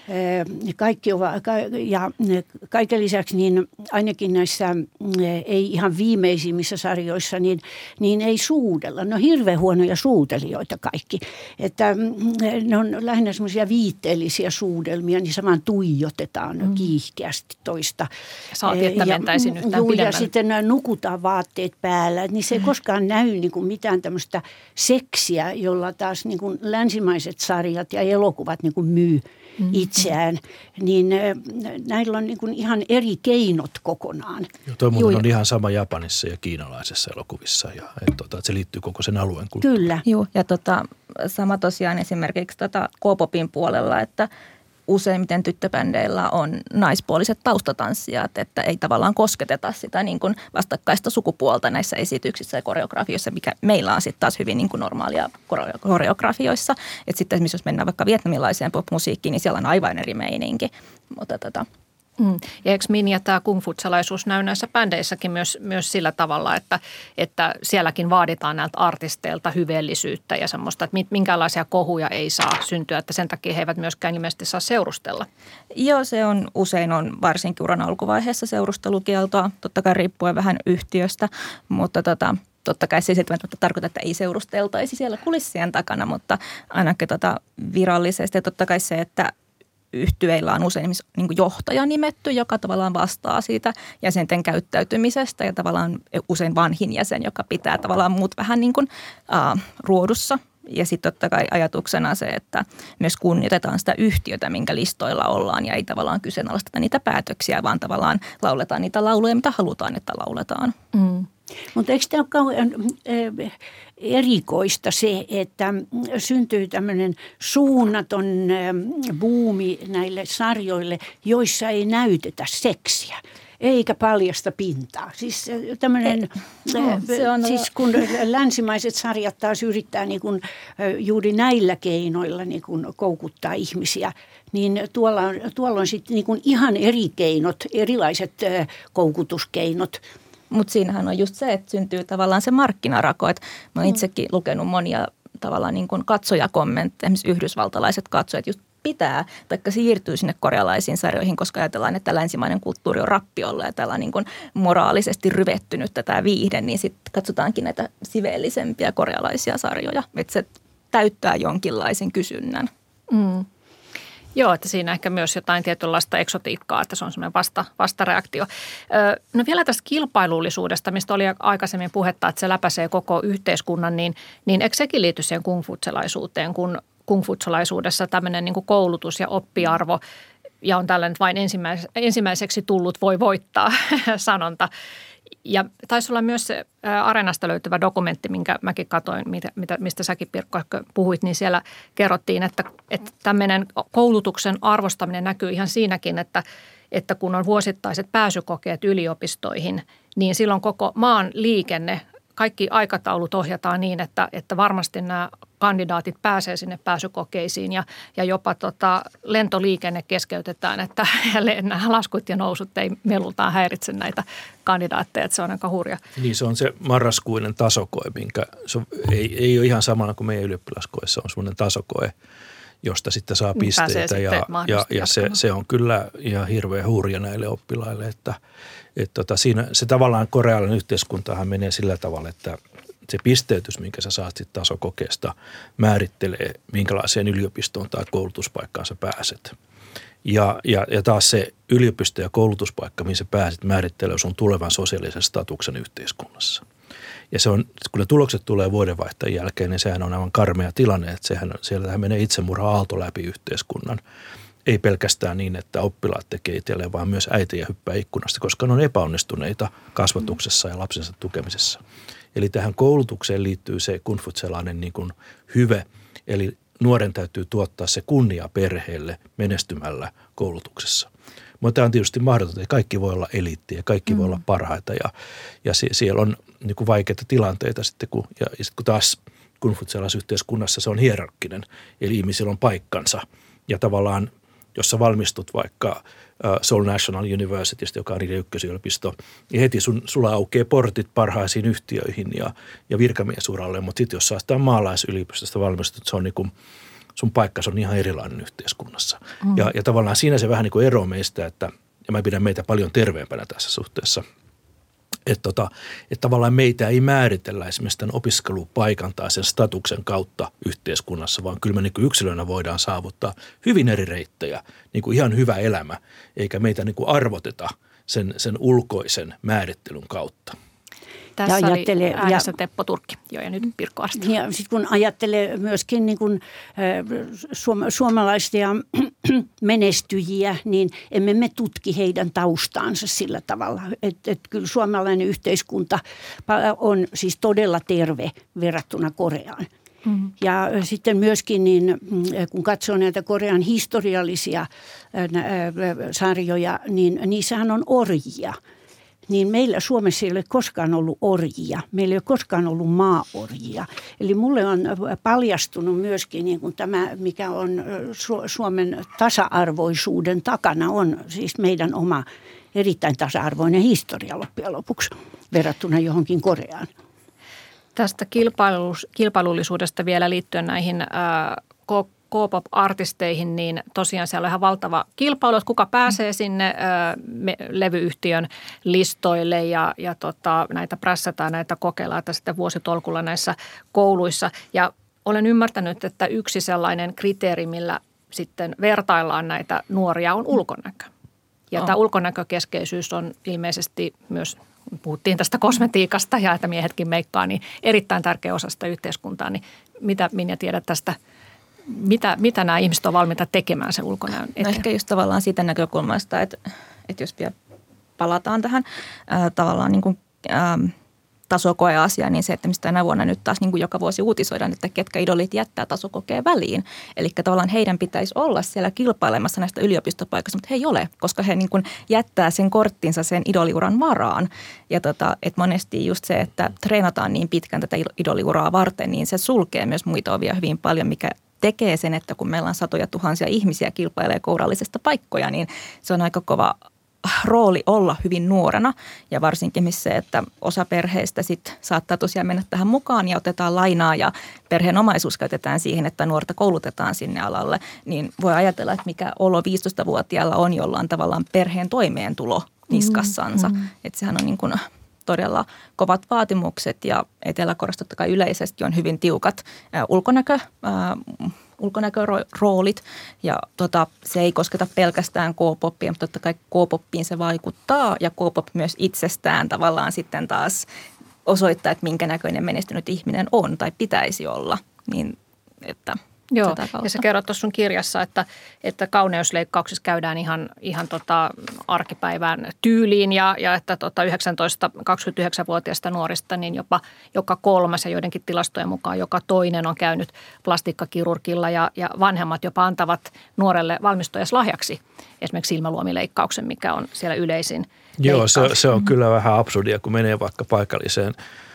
C: Kaikki ja kaiken lisäksi niin ainakin näissä ei ihan viimeisimmissä sarjoissa, niin ei suudella. Ne on hirveän huonoja suutelijoita kaikki. Että ne on lähinnä semmoisia viitteellisiä suudelmia, niin saman tuijotetaan kiihkeästi toista.
B: Saatiin, että mentäisiin yhtään pidemmälle.
C: Ja sitten nukutaan vaatteet päällä, niin se ei koskaan näy niin kuin mitään tämmöistä seksiä, jolla taas niin kuin länsimaiset sarjat ja elokuvat niin kuin myy itseään, niin näillä on niin kuin ihan eri keinot kokonaan.
E: Tuo muuten on ihan sama Japanissa ja kiinalaisessa elokuvissa, ja että se liittyy koko sen alueen kulttuuriin.
C: Kyllä.
A: Joo, ja sama tosiaan esimerkiksi K-popin puolella, että useimmiten tyttöbändeillä on naispuoliset taustatanssijat, että ei tavallaan kosketeta sitä niin kuin vastakkaista sukupuolta näissä esityksissä ja koreografioissa, mikä meillä on sitten taas hyvin niin kuin normaalia koreografioissa. Että sitten esimerkiksi jos mennään vaikka vietnamilaiseen popmusiikkiin, niin siellä on aivan eri meininki. Mutta
B: Ja eikö Minja tämä kungfutsalaisuus näy näissä bändeissäkin myös sillä tavalla, että sielläkin vaaditaan näiltä artisteilta hyveellisyyttä ja semmoista, että minkälaisia kohuja ei saa syntyä, että sen takia he eivät myöskään ilmeisesti saa seurustella.
A: Joo, se on usein varsinkin uran alkuvaiheessa seurustelukieltoa, totta kai riippuen vähän yhtiöstä, mutta totta kai se ei tarkoita, että ei seurusteltaisi siellä kulissien takana, mutta ainakin virallisesti ja totta kai se, että yhtyeillä on usein niin kuin johtaja nimetty, joka tavallaan vastaa siitä jäsenten käyttäytymisestä ja tavallaan usein vanhin jäsen, joka pitää tavallaan muut vähän niin kuin ruodussa. Ja sitten totta kai ajatuksena se, että myös kunnioitetaan sitä yhtiötä, minkä listoilla ollaan ja ei tavallaan kyseenalaisteta niitä päätöksiä, vaan tavallaan lauletaan niitä lauluja, mitä halutaan, että lauletaan.
C: Mutta eikö tämä ole kauhean erikoista se, että syntyy tämmöinen suunnaton buumi näille sarjoille, joissa ei näytetä seksiä eikä paljasta pintaa. Siis tämmöinen, siis kun länsimaiset sarjat taas yrittää niin kuin juuri näillä keinoilla niin kuin koukuttaa ihmisiä, niin tuolla on sitten niin kuin ihan eri keinot, erilaiset koukutuskeinot.
A: Mutta siinähän on just se, että syntyy tavallaan se markkinarako. Että mä oon itsekin lukenut monia tavallaan niin kuin katsojakommentteja, esimerkiksi yhdysvaltalaiset katsojat just pitää, taikka siirtyy sinne korealaisiin sarjoihin, koska ajatellaan, että länsimainen kulttuuri on rappiolla ja tällä niin kuin moraalisesti ryvettynyt tätä viihde, niin sitten katsotaankin näitä siveellisempiä korealaisia sarjoja. Että se täyttää jonkinlaisen kysynnän.
B: Joo, että siinä ehkä myös jotain tietynlaista eksotiikkaa, että se on semmoinen vastareaktio. No vielä tästä kilpailullisuudesta, mistä oli aikaisemmin puhetta, että se läpäisee koko yhteiskunnan, niin eikö sekin liity siihen kungfutsalaisuuteen, kun kungfutsalaisuudessa tämmöinen niin kuin koulutus ja oppiarvo ja on tällainen vain ensimmäiseksi tullut voi voittaa sanonta. Ja taisi olla myös se Areenasta löytyvä dokumentti, minkä mäkin katsoin, mistä säkin Pirkko puhuit, niin siellä kerrottiin, että tämmöinen koulutuksen arvostaminen näkyy ihan siinäkin, että kun on vuosittaiset pääsykokeet yliopistoihin, niin silloin koko maan liikenne, kaikki aikataulut ohjataan niin, että varmasti nämä kandidaatit pääsee sinne pääsykokeisiin ja jopa lentoliikenne keskeytetään, että nämä laskut ja nousut ei melultaan häiritse näitä kandidaatteja, että se on aika hurja. Niin
E: se on se marraskuinen tasokoe, minkä ei ole ihan samalla kuin meidän ylioppilaskoessa on semmoinen tasokoe, josta sitten saa pisteitä ja se on kyllä ihan hirveän hurja näille oppilaille, että siinä se tavallaan korealainen yhteiskuntahan menee sillä tavalla, että se pisteytys, minkä sä saat sit tasokokeesta, määrittelee, minkälaiseen yliopistoon tai koulutuspaikkaan sä pääset. Ja taas se yliopisto ja koulutuspaikka, mihin sä pääset, määrittelee sun tulevan sosiaalisen statuksen yhteiskunnassa. Ja se on, kun ne tulokset tulee vuodenvaihteen jälkeen, niin sehän on aivan karmea tilanne, että siellähän menee itsemurha-aalto läpi yhteiskunnan. Ei pelkästään niin, että oppilaat tekee itselleen, vaan myös äitejä hyppää ikkunasta, koska ne on epäonnistuneita kasvatuksessa ja lapsensa tukemisessa. Eli tähän koulutukseen liittyy se Konfutsialainen niin kuin hyve, eli nuoren täytyy tuottaa se kunnia perheelle menestymällä koulutuksessa. Mutta tämä on tietysti mahdotonta, että kaikki voi olla eliittiä, kaikki voi olla parhaita ja siellä on niin kuin vaikeita tilanteita sitten, kun taas konfutsialaisessa yhteiskunnassa se on hierarkkinen, eli ihmisillä on paikkansa ja tavallaan jos sä valmistut vaikka Seoul National Universitystä, joka on niiden ykkösyliopisto, niin heti sulla aukeaa portit parhaisiin yhtiöihin ja virkamiesuralle, mutta sitten jos sä sitä maalaisyliopistosta valmistut, se on niin kuin, sun paikkas on ihan erilainen yhteiskunnassa. Ja tavallaan siinä se vähän niin kuin ero meistä, että ja mä pidän meitä paljon terveempänä tässä suhteessa, että tavallaan meitä ei määritellä esimerkiksi tämän opiskelupaikan tai sen statuksen kautta yhteiskunnassa, vaan kyllä me niin kuin yksilönä voidaan saavuttaa hyvin eri reittejä, niin kuin ihan hyvä elämä, eikä meitä niin kuin arvoteta sen ulkoisen määrittelyn kautta.
B: Tässä oli äänessä Teppo Turkki, ja nyt Pirkko Arstila.
C: Ja sitten kun ajattelee myöskin niin kuin, suomalaisia menestyjiä, niin emme me tutki heidän taustaansa sillä tavalla. Että kyllä suomalainen yhteiskunta on siis todella terve verrattuna Koreaan. Ja sitten myöskin, niin, kun katsoo näitä Korean historiallisia sarjoja, niin niissähän on orjia. Niin meillä Suomessa ei ole koskaan ollut orjia. Meillä ei ole koskaan ollut maaorjia. Eli mulle on paljastunut myöskin niin kuin tämä, mikä on Suomen tasa-arvoisuuden takana, on siis meidän oma erittäin tasa-arvoinen historia loppujen lopuksi verrattuna johonkin Koreaan.
B: Tästä kilpailullisuudesta vielä liittyen näihin K-pop-artisteihin, niin tosiaan siellä on ihan valtava kilpailu, että kuka pääsee sinne levyyhtiön listoille ja näitä prässätään, näitä kokeillaan sitten vuositolkulla näissä kouluissa. Ja olen ymmärtänyt, että yksi sellainen kriteeri, millä sitten vertaillaan näitä nuoria, on ulkonäkö. Ja tämä ulkonäkökeskeisyys on ilmeisesti myös, puhuttiin tästä kosmetiikasta ja että miehetkin meikkaa, niin erittäin tärkeä osa sitä yhteiskuntaa. Niin mitä Minja tiedät tästä? Mitä nämä ihmiset on valmiita tekemään sen ulkonäön eteen?
A: No ehkä just tavallaan siitä näkökulmasta, että jos vielä palataan tähän tavallaan niin kuin, tasokoeasiaan, niin se, että mistä tänä vuonna nyt taas niin kuin joka vuosi uutisoidaan, että ketkä idolit jättää tasokokeen väliin. Eli tavallaan heidän pitäisi olla siellä kilpailemassa näistä yliopistopaikoista, mutta he ei ole, koska he niin kuin jättää sen korttinsa sen idoliuran varaan. Ja että monesti just se, että treenataan niin pitkän tätä idoliuraa varten, niin se sulkee myös muita ovia hyvin paljon, mikä tekee sen, että kun meillä on satoja tuhansia ihmisiä kilpailee kourallisesta paikkoja, niin se on aika kova rooli olla hyvin nuorena ja varsinkin se, että osa perheistä sit saattaa tosiaan mennä tähän mukaan ja otetaan lainaa ja perheen omaisuus käytetään siihen, että nuorta koulutetaan sinne alalle, niin voi ajatella, että mikä olo 15-vuotiaalla on, jolla on tavallaan perheen toimeentulo niskassansa. Että sehän on niin kuin todella kovat vaatimukset ja Etelä-Koreassa totta kai yleisesti on hyvin tiukat ulkonäköroolit ja se ei kosketa pelkästään K-popia, mutta totta kai K-poppiin se vaikuttaa ja K-pop myös itsestään tavallaan sitten taas osoittaa, että minkä näköinen menestynyt ihminen on tai pitäisi olla, niin että
B: joo, ja sä kerrot tuossa sun kirjassa, että kauneusleikkauksissa käydään ihan arkipäivään tyyliin ja että 19-29-vuotiaista nuorista niin jopa joka kolmas ja joidenkin tilastojen mukaan joka toinen on käynyt plastiikkakirurgilla ja vanhemmat jopa antavat nuorelle valmistujaslahjaksi esimerkiksi silmäluomileikkauksen, mikä on siellä yleisin leikkaus.
E: Joo, se on kyllä vähän absurdia, kun menee vaikka paikalliseen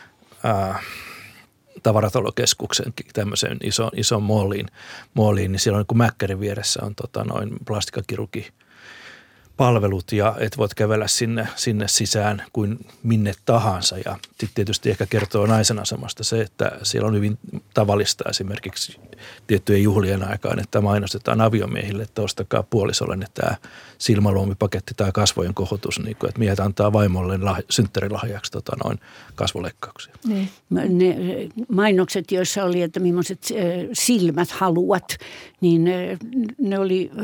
E: tavaratalokeskuksen tämmöiseen isoon malliin, niin siellä on kun Mäkkärin vieressä on noin plastikkakirurgi palvelut ja et voit kävellä sinne sisään kuin minne tahansa. Ja sitten tietysti ehkä kertoo naisen asemasta se, että siellä on hyvin tavallista esimerkiksi tiettyjen juhlien aikaan, että mainostetaan aviomiehille, että ostakaa puolisollenne tämä silmäluomipaketti tai kasvojen kohotus, niin kuin, että miehet antaa vaimolle synttärilahjaksi kasvoleikkauksia.
C: Niin. Ne mainokset, joissa oli, että millaiset silmät haluat, niin ne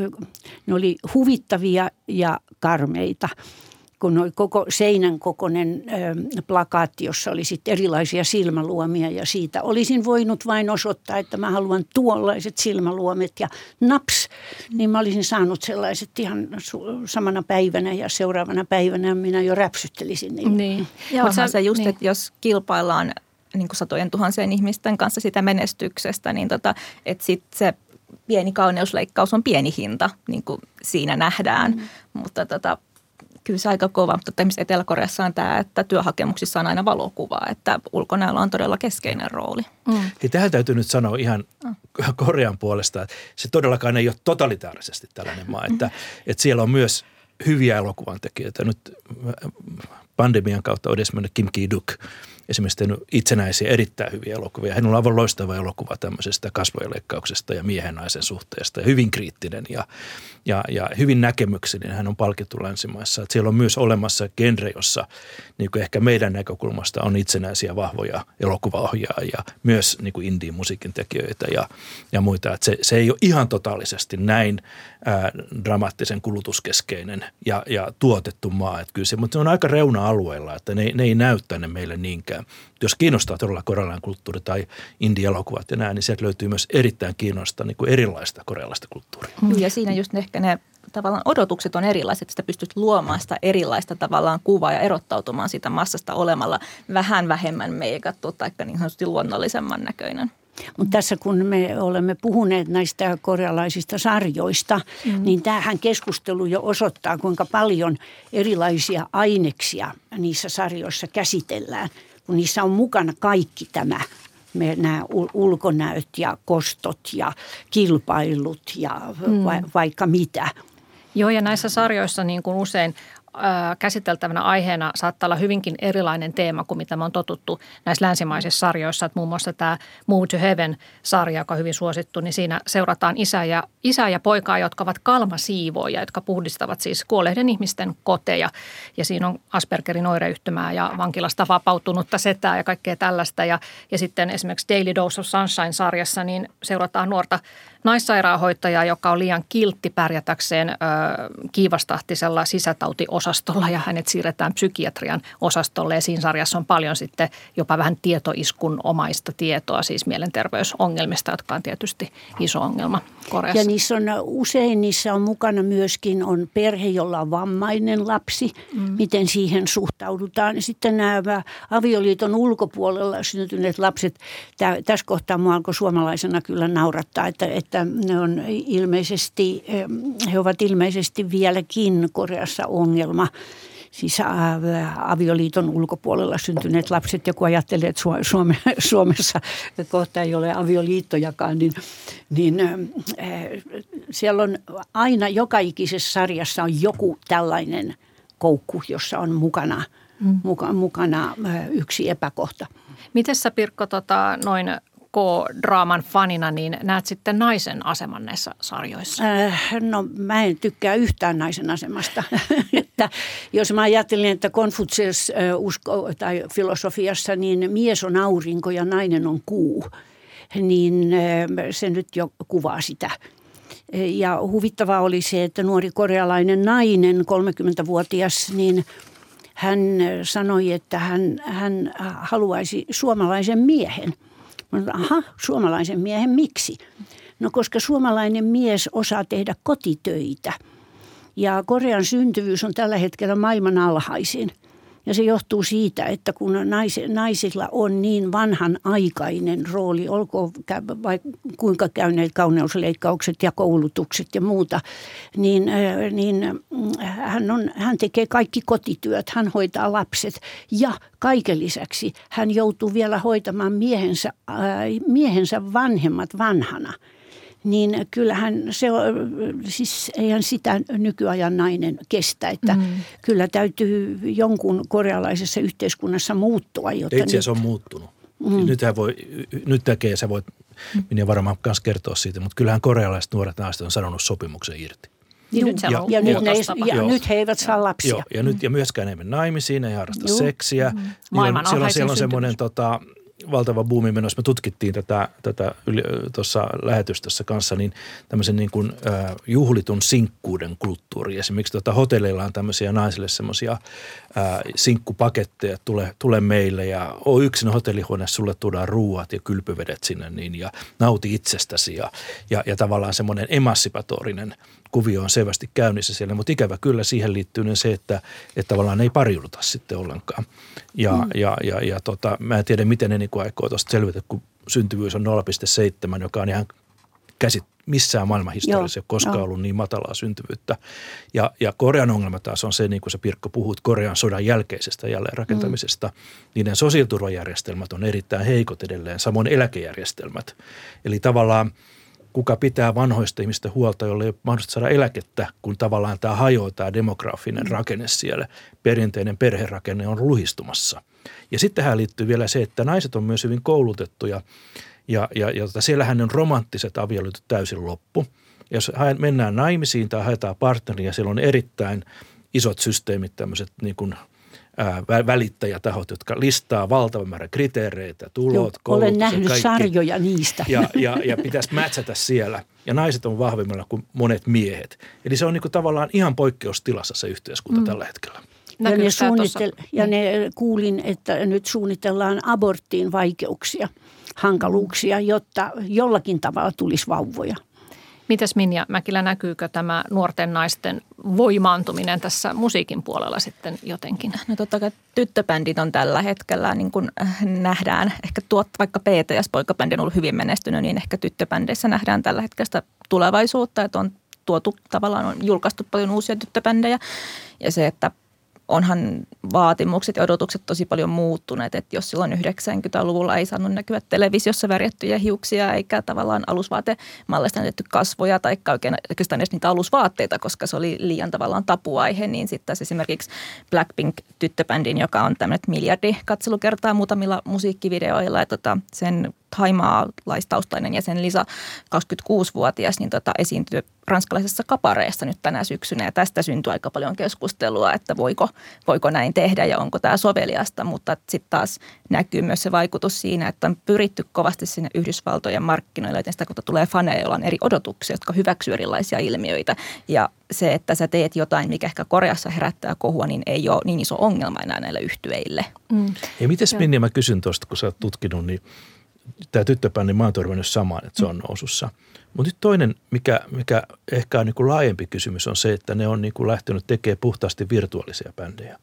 C: oli huvittavia ja karmeita, kun oli koko seinän kokoinen plakaatti, jossa oli sitten erilaisia silmäluomia ja siitä olisin voinut vain osoittaa, että mä haluan tuollaiset silmäluomet ja naps, niin mä olisin saanut sellaiset ihan samana päivänä ja seuraavana päivänä minä jo räpsyttelisin niitä.
A: Niin. Ja onhan se just, että jos kilpaillaan niin kuin satojen tuhansien ihmisten kanssa sitä menestyksestä, niin että sitten se pieni kauneusleikkaus on pieni hinta, niin kuin siinä nähdään, mutta kyllä se aika kova, mutta esimerkiksi Etelä-Koreassa on tämä, että työhakemuksissa on aina valokuvaa, että ulkonäöllä on todella keskeinen rooli.
E: Hei, tähän täytyy nyt sanoa ihan Korean puolesta, että se todellakaan ei ole totalitaarisesti tällainen maa, että siellä on myös hyviä elokuvantekijöitä. Nyt pandemian kautta on esimerkiksi Kim Ki-duk esimerkiksi tehnyt itsenäisiä erittäin hyviä elokuvia. Hän on aivan loistava elokuva tämmöisestä kasvojen leikkauksesta ja miehen naisen suhteesta ja hyvin kriittinen ja hyvin näkemyksellinen. Hän on palkittu länsimaissa. Että siellä on myös olemassa genre, jossa niin kuin ehkä meidän näkökulmasta on itsenäisiä vahvoja elokuvaohjaajia, myös niin kuin indie-musiikin tekijöitä ja muita. Että se ei ole ihan totaalisesti näin dramaattisen kulutuskeskeinen ja tuotettu maa. Että kyllä se, mutta se on aika reuna-alueilla, että ne ei näy tänne meille niinkään. Jos kiinnostaa todella korealainen kulttuuri tai indie-elokuvat ja näin, niin sieltä löytyy myös erittäin kiinnostavaa niin kuin erilaista korealaista kulttuuria.
A: Ja siinä just ehkä ne tavallaan odotukset on erilaiset, että sitä pystyt luomaan sitä erilaista tavallaan kuvaa ja erottautumaan siitä massasta olemalla vähän vähemmän meikattu tai niin sanotusti luonnollisemman näköinen.
C: Mutta tässä kun me olemme puhuneet näistä korealaisista sarjoista, niin tämähän keskustelu jo osoittaa, kuinka paljon erilaisia aineksia niissä sarjoissa käsitellään. Kun niissä on mukana kaikki nämä ulkonäöt ja kostot ja kilpailut ja vaikka mitä.
B: Joo, ja näissä sarjoissa niin kuin usein käsiteltävänä aiheena saattaa olla hyvinkin erilainen teema kuin mitä me on totuttu näissä länsimaisissa sarjoissa. Että muun muassa tämä Move to Heaven-sarja, joka on hyvin suosittu, niin siinä seurataan isää ja poikaa, jotka ovat kalmasiivoja, jotka puhdistavat siis kuolleiden ihmisten koteja. Ja siinä on Aspergerin oireyhtymää ja vankilasta vapautunutta setää ja kaikkea tällaista. Ja sitten esimerkiksi Daily Dose of Sunshine-sarjassa niin seurataan nuorta naissairaanhoitajaa, joka on liian kiltti pärjätäkseen kiivastahtisella sisätautiosastolla ja hänet siirretään psykiatrian osastolle. Ja siinä sarjassa on paljon sitten jopa vähän tietoiskun omaista tietoa, siis mielenterveysongelmista, jotka on tietysti iso ongelma Koreassa.
C: Ja niissä on mukana myöskin on perhe, jolla on vammainen lapsi, miten siihen suhtaudutaan. Ja sitten nämä avioliiton ulkopuolella syntyneet lapset, tässä kohtaa minua alkoi suomalaisena kyllä naurattaa, että he ovat ilmeisesti vieläkin Koreassa ongelma. Siis avioliiton ulkopuolella syntyneet lapset, joku ajattelee, että Suomessa kohta ei ole avioliittojakaan, niin siellä on aina joka ikisessä sarjassa on joku tällainen koukku, jossa on mukana yksi epäkohta.
B: Miten sä, Pirkko, noin K-draaman fanina, niin näet sitten naisen aseman näissä sarjoissa?
C: No mä en tykkää yhtään naisen asemasta. Että jos mä ajattelin, että Konfutsius usko tai filosofiassa, niin mies on aurinko ja nainen on kuu, niin se nyt jo kuvaa sitä. Ja huvittavaa oli se, että nuori korealainen nainen, 30-vuotias, niin hän sanoi, että hän haluaisi suomalaisen miehen. Aha, suomalaisen miehen miksi? No koska suomalainen mies osaa tehdä kotitöitä ja Korean syntyvyys on tällä hetkellä maailman alhaisin. Ja se johtuu siitä, että kun naisilla on niin vanhanaikainen rooli, olkoon kuinka käyneet kauneusleikkaukset ja koulutukset ja muuta, niin hän tekee kaikki kotityöt, hän hoitaa lapset ja kaiken lisäksi hän joutuu vielä hoitamaan miehensä vanhemmat vanhana. niin kyllähän se on, siis eihän sitä nykyajan nainen kestä, että kyllä täytyy jonkun korealaisessa yhteiskunnassa muuttua.
E: Itse asiassa on muuttunut. Nyt näkee, sä voit minä varmaan kanssa kertoa siitä, mutta kyllähän korealaiset nuoret naiset on sanonut sopimuksen irti.
C: Nyt he eivät saa lapsia.
E: Joo, ja myöskään ei mene naimisiin, ei harrasta seksiä.
B: Maailman
E: siellä on semmoinen valtava buumi menossa. Me tutkittiin tätä tuossa lähetystössä kanssa, niin tämmöisen niin kuin juhlitun sinkkuuden kulttuuri. Esimerkiksi hotelleilla on tämmöisiä naisille semmoisia sinkkupaketteja, tule meille ja ole yksin hotellihuoneessa, sulle tuodaan ruuat ja kylpyvedet sinne niin, ja nauti itsestäsi ja tavallaan semmoinen emancipatorinen kuvio on selvästi käynnissä siellä, mutta ikävä kyllä siihen liittyy se, että tavallaan ei pariuduta sitten ollenkaan. Mä en tiedä, miten ne aikoo tuosta selvitä, kun syntyvyys on 0,7, joka on ihan missään maailmanhistoriassa ei ole koskaan ollut niin matalaa syntyvyyttä. Ja Korean ongelma taas on se, niin kuin sä Pirkko puhut, Korean sodan jälkeisestä jälleenrakentamisesta. Niiden sosiaaliturvajärjestelmät on erittäin heikot edelleen, samoin eläkejärjestelmät. Eli tavallaan kuka pitää vanhoista ihmistä huolta, jolle ei ole mahdollista saada eläkettä, kun tavallaan tämä hajoaa, tämä demografinen rakenne siellä. Perinteinen perherakenne on luhistumassa. Ja sitten tähän liittyy vielä se, että naiset on myös hyvin koulutettuja ja siellähän on romanttiset avioliitot täysin loppu. Jos mennään naimisiin tai haetaan partneria, siellä on erittäin isot systeemit, tämmöiset niin kuin välittäjätahot, jotka listaa valtavan määrän kriteereitä, tulot, koulutus.
C: Olen nähnyt sarjoja niistä.
E: Ja pitäisi matchata siellä. Ja naiset on vahvemmilla kuin monet miehet. Eli se on niin kuin tavallaan ihan poikkeustilassa se yhteiskunta tällä hetkellä.
C: Ne kuulin, että nyt suunnitellaan aborttiin vaikeuksia, hankaluuksia, jotta jollakin tavalla tulisi vauvoja.
B: Mitäs Minja Mäkilä, näkyykö tämä nuorten naisten voimaantuminen tässä musiikin puolella sitten jotenkin?
A: No totta kai tyttöbändit on tällä hetkellä, niin kuin nähdään, ehkä vaikka PTS-poikabändi on ollut hyvin menestynyt, niin ehkä tyttöbändeissä nähdään tällä hetkellä sitä tulevaisuutta, että on on julkaistu paljon uusia tyttöbändejä ja se, että onhan vaatimukset ja odotukset tosi paljon muuttuneet, että jos silloin 90-luvulla ei saanut näkyä televisiossa värjättyjä hiuksia eikä tavallaan alusvaatemalleista näytetty kasvoja tai oikeastaan edes niitä alusvaatteita, koska se oli liian tavallaan tapuaihe, niin sitten esimerkiksi Blackpink-tyttöbändin, joka on tämmöinen miljardi katselukertaa muutamilla musiikkivideoilla ja sen thaimaalaistaustainen jäsen Lisa, 26-vuotias, niin esiintyi ranskalaisessa kapareessa nyt tänä syksynä ja tästä syntyi aika paljon keskustelua, että voiko näin tehdä ja onko tämä soveliasta, mutta sitten taas näkyy myös se vaikutus siinä, että on pyritty kovasti sinne Yhdysvaltojen markkinoille, joten sitä kautta tulee faneja, joilla on eri odotuksia, jotka hyväksyy erilaisia ilmiöitä ja se, että sä teet jotain, mikä ehkä Koreassa herättää kohua, niin ei ole niin iso ongelma enää näille yhtyeille.
E: Ja mites Minni, mä kysyn tuosta, kun sä oot tutkinut, niin tämä tyttöbändi, mä oon törmännyt samaan, että se on nousussa. Mutta nyt toinen, mikä ehkä on niin kuin laajempi kysymys, on se, että ne on niin kuin lähtenyt tekemään puhtaasti virtuaalisia bändejä.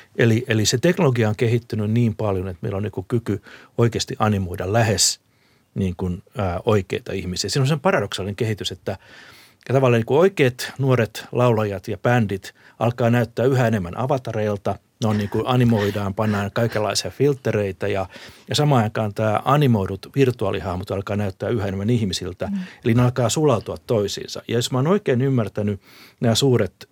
E: Eli se teknologia on kehittynyt niin paljon, että meillä on niin kuin kyky oikeasti animoida lähes niin kuin, oikeita ihmisiä. Siinä on sen paradoksaalinen kehitys, että tavallaan niin kuin oikeat nuoret laulajat ja bändit alkaa näyttää yhä enemmän avatareilta. Ne on niin kuin animoidaan, pannaan kaikenlaisia filtreitä ja samaan aikaan tämä animoidut virtuaalihahmot alkaa näyttää yhä enemmän ihmisiltä. Eli ne alkaa sulautua toisiinsa. Ja jos mä oon oikein ymmärtänyt, nämä suuret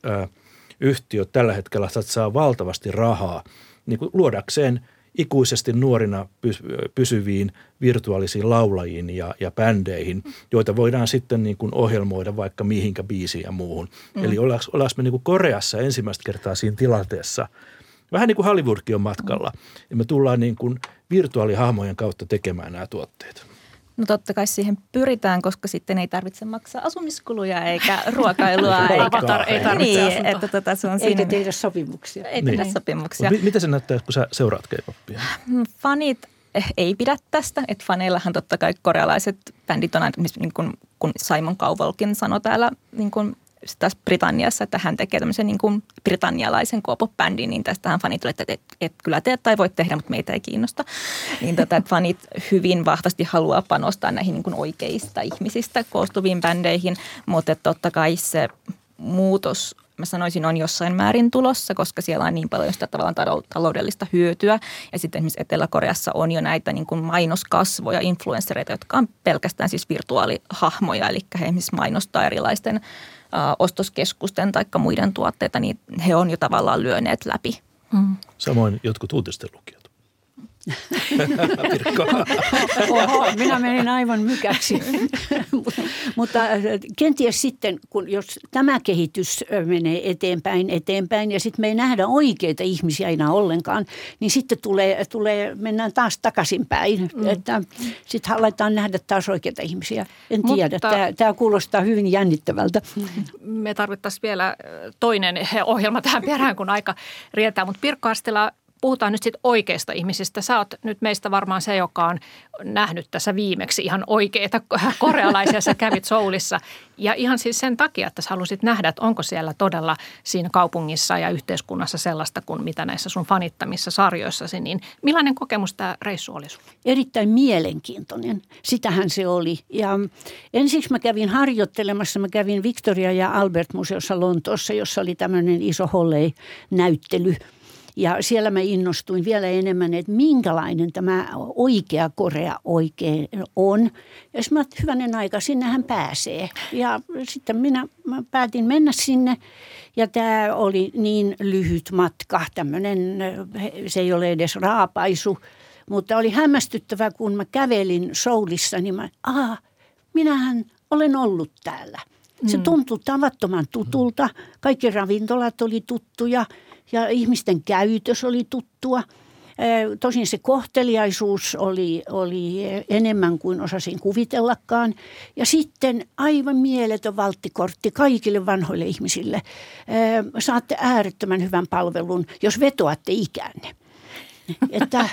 E: yhtiöt tällä hetkellä satsaa valtavasti rahaa niin kuin luodakseen ikuisesti nuorina pysyviin virtuaalisiin laulajiin ja bändeihin, joita voidaan sitten niin kuin ohjelmoida vaikka mihinkä biisiin ja muuhun. Eli ollaanko me niin kuin Koreassa ensimmäistä kertaa siinä tilanteessa, vähän niin kuin Hollywoodkin on matkalla, ja me tullaan niin kuin virtuaalihahmojen kautta tekemään nämä tuotteet.
A: No totta kai siihen pyritään, koska sitten ei tarvitse maksaa asumiskuluja eikä ruokailua.
B: Avatar ei tarvitse
A: niin, että se on
C: eikä tehdä sopimuksia.
A: Ei tehdä sopimuksia.
E: Mitä se näyttää, kun sä seuraat K-popia?
A: Fanit ei pidä tästä. Että faneillahan totta kai korealaiset bändit on, niin kun Simon Cowellkin sanoi täällä niin kuin tässä Britanniassa, että hän tekee tämmöisen niin kuin britannialaisen K-pop-bändin, niin tästähän fanit tulee, että kyllä teet tai voit tehdä, mutta meitä ei kiinnosta. Niin että fanit hyvin vahvasti haluaa panostaa näihin niin kuin oikeista ihmisistä koostuviin bändeihin, mutta totta kai se muutos mä sanoisin on jossain määrin tulossa, koska siellä on niin paljon sitä tavallaan taloudellista hyötyä. Ja sitten esimerkiksi Etelä-Koreassa on jo näitä niin kuin mainoskasvoja, influenssereita, jotka on pelkästään siis virtuaalihahmoja. Eli he esimerkiksi mainostaa erilaisten ostoskeskusten tai muiden tuotteita, niin he on jo tavallaan lyöneet läpi.
E: Samoin jotkut uutisten lukijat.
C: Oho, minä menin aivan mykäksi. Mutta kenties sitten, jos tämä kehitys menee eteenpäin ja sitten me ei nähdä oikeita ihmisiä enää ollenkaan, niin sitten mennään taas takaisinpäin. Että sitten aletaan nähdä taas oikeita ihmisiä. En tiedä, tämä kuulostaa hyvin jännittävältä.
B: Me tarvittaisiin vielä toinen ohjelma tähän perään, kun aika rientää, mutta Pirkko Astila, puhutaan nyt sitten oikeista ihmisistä. Sä oot nyt meistä varmaan se, joka on nähnyt tässä viimeksi ihan oikeita korealaisia. Sä kävit Soulissa ja ihan siis sen takia, että sä halusit nähdä, että onko siellä todella siinä kaupungissa ja yhteiskunnassa sellaista kuin mitä näissä sun fanittamissa sarjoissasi. Niin millainen kokemus tämä reissu oli sun?
C: Erittäin mielenkiintoinen. Sitähän se oli. Ja ensiksi mä kävin harjoittelemassa. Mä kävin Victoria ja Albert-museossa Lontoossa, jossa oli tämmöinen iso Holley-näyttely. Ja siellä mä innostuin vielä enemmän, että minkälainen tämä oikea Korea oikein on. Ja sitten mä ajattelin, hyvänen aika, sinnehän pääsee. Ja sitten mä päätin mennä sinne ja tämä oli niin lyhyt matka, se ei ole edes raapaisu. Mutta oli hämmästyttävää, kun mä kävelin Soulissa, niin minähän olen ollut täällä. Se tuntui tavattoman tutulta, kaikki ravintolat oli tuttuja. Ja ihmisten käytös oli tuttua. Tosin se kohteliaisuus oli enemmän kuin osasin kuvitellakaan. Ja sitten aivan mieletön valttikortti kaikille vanhoille ihmisille. Saatte äärettömän hyvän palvelun, jos vetoatte ikäänne. Että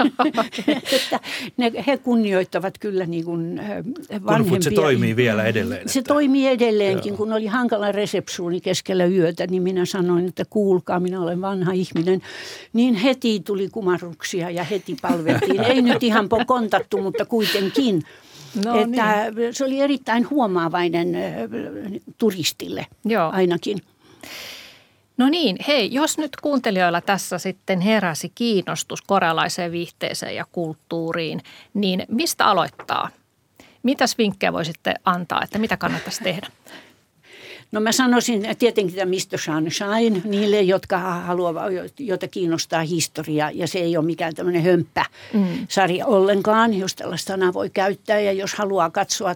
C: he kunnioittavat kyllä niin kuin vanhempia.
E: Mutta se toimii vielä edelleen.
C: Se toimii edelleenkin. Kun oli hankala resepsuuni keskellä yötä, niin minä sanoin, että kuulkaa, minä olen vanha ihminen. Niin heti tuli kumarruksia ja heti palveltiin. Ei nyt ihan kontattu, mutta kuitenkin.
B: No,
C: että niin. Se oli erittäin huomaavainen turistille ainakin.
B: No niin, hei, jos nyt kuuntelijoilla tässä sitten heräsi kiinnostus korealaiseen viihteeseen ja kulttuuriin, niin mistä aloittaa? Mitäs vinkkejä voisitte antaa, että mitä kannattaisi tehdä?
C: No mä sanoisin tietenkin tämä Mr. Sunshine niille, jotka haluavat, joita kiinnostaa historia ja se ei ole mikään tämmöinen hömppä-sarja ollenkaan, jos tällaista sanaa voi käyttää ja jos haluaa katsoa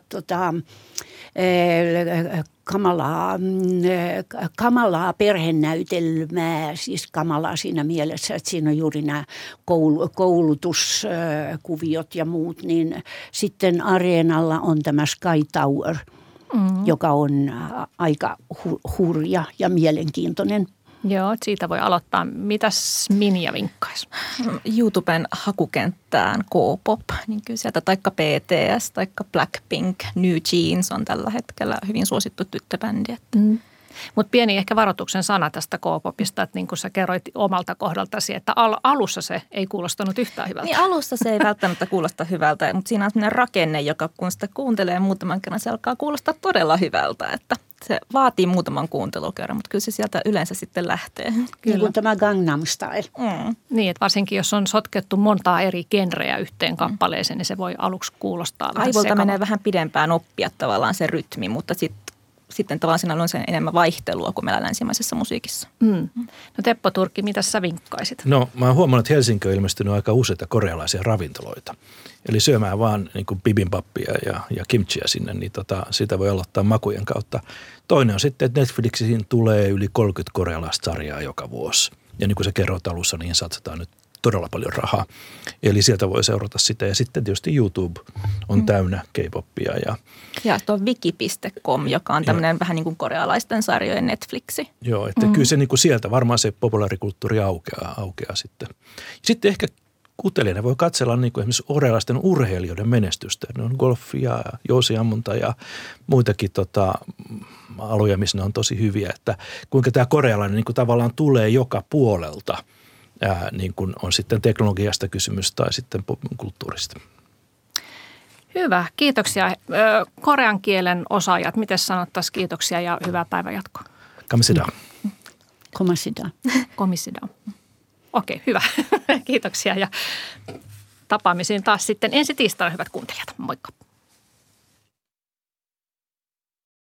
C: kamalaa perhenäytelmää, siis kamalaa siinä mielessä, että siinä on juuri nämä koulutuskuviot ja muut, niin sitten Areenalla on tämä Sky Tower, joka on aika hurja ja mielenkiintoinen.
B: Joo, siitä voi aloittaa. Mitäs Minja vinkkaisi?
A: YouTuben hakukenttään K-pop, niin kyllä sieltä taikka BTS, taikka Blackpink, New Jeans on tällä hetkellä hyvin suosittu tyttöbändi.
B: Mutta pieni ehkä varoituksen sana tästä K-popista, että niin kuin sä kerroit omalta kohdaltasi, että alussa se ei kuulostanut yhtään hyvältä.
A: Niin alussa se ei välttämättä kuulosta hyvältä, mutta siinä on sellainen rakenne, joka kun sitä kuuntelee muutaman kerran, se alkaa kuulostaa todella hyvältä, että se vaatii muutaman kuuntelukerran, mutta kyllä se sieltä yleensä sitten lähtee.
C: Kyllä. Niin kuin tämä Gangnam Style.
B: Niin, että varsinkin jos on sotkettu montaa eri genrejä yhteen kappaleeseen, niin se voi aluksi kuulostaa vähän
A: aivolta menee vähän pidempään oppia tavallaan se rytmi, mutta sitten tavallaan siinä on sen enemmän vaihtelua kuin meillä länsimaisessa musiikissa.
B: No Teppo Turkki, mitä sä vinkkaisit?
E: No mä oon huomannut, että Helsinki on ilmestynyt aika useita korealaisia ravintoloita. Eli syömään vaan niin kuin bibimbapia ja kimchiä sinne, niin sitä voi aloittaa makujen kautta. Toinen on sitten, että Netflixiin tulee yli 30 korealaista sarjaa joka vuosi. Ja niin kuin sä kerroit alussa, niin satsataan nyt todella paljon rahaa. Eli sieltä voi seurata sitä. Ja sitten tietysti YouTube on täynnä K-popia. Ja
A: tuo wiki.com, joka on tämmöinen vähän niin kuin korealaisten sarjojen Netflixi.
E: Joo, että kyllä se niin kuin sieltä varmaan se populaarikulttuuri aukeaa sitten. Sitten ehkä kuuntelijana voi katsella niin kuin esimerkiksi korealaisten urheilijoiden menestystä. Ne on golfia, jousiammunta ja muitakin aloja, missä ne on tosi hyviä. Että kuinka tämä korealainen niin kuin tavallaan tulee joka puolelta. Niin kuin on sitten teknologiasta kysymys tai sitten kulttuurista.
B: Hyvä, kiitoksia. Korean kielen osaajat, miten sanottaisiin kiitoksia ja hyvää päivänjatkoa?
E: Kamsahamnida.
B: Komissida. Okei, hyvä. Kiitoksia ja tapaamisiin taas sitten ensi tiistaina, hyvät kuuntelijat. Moikka.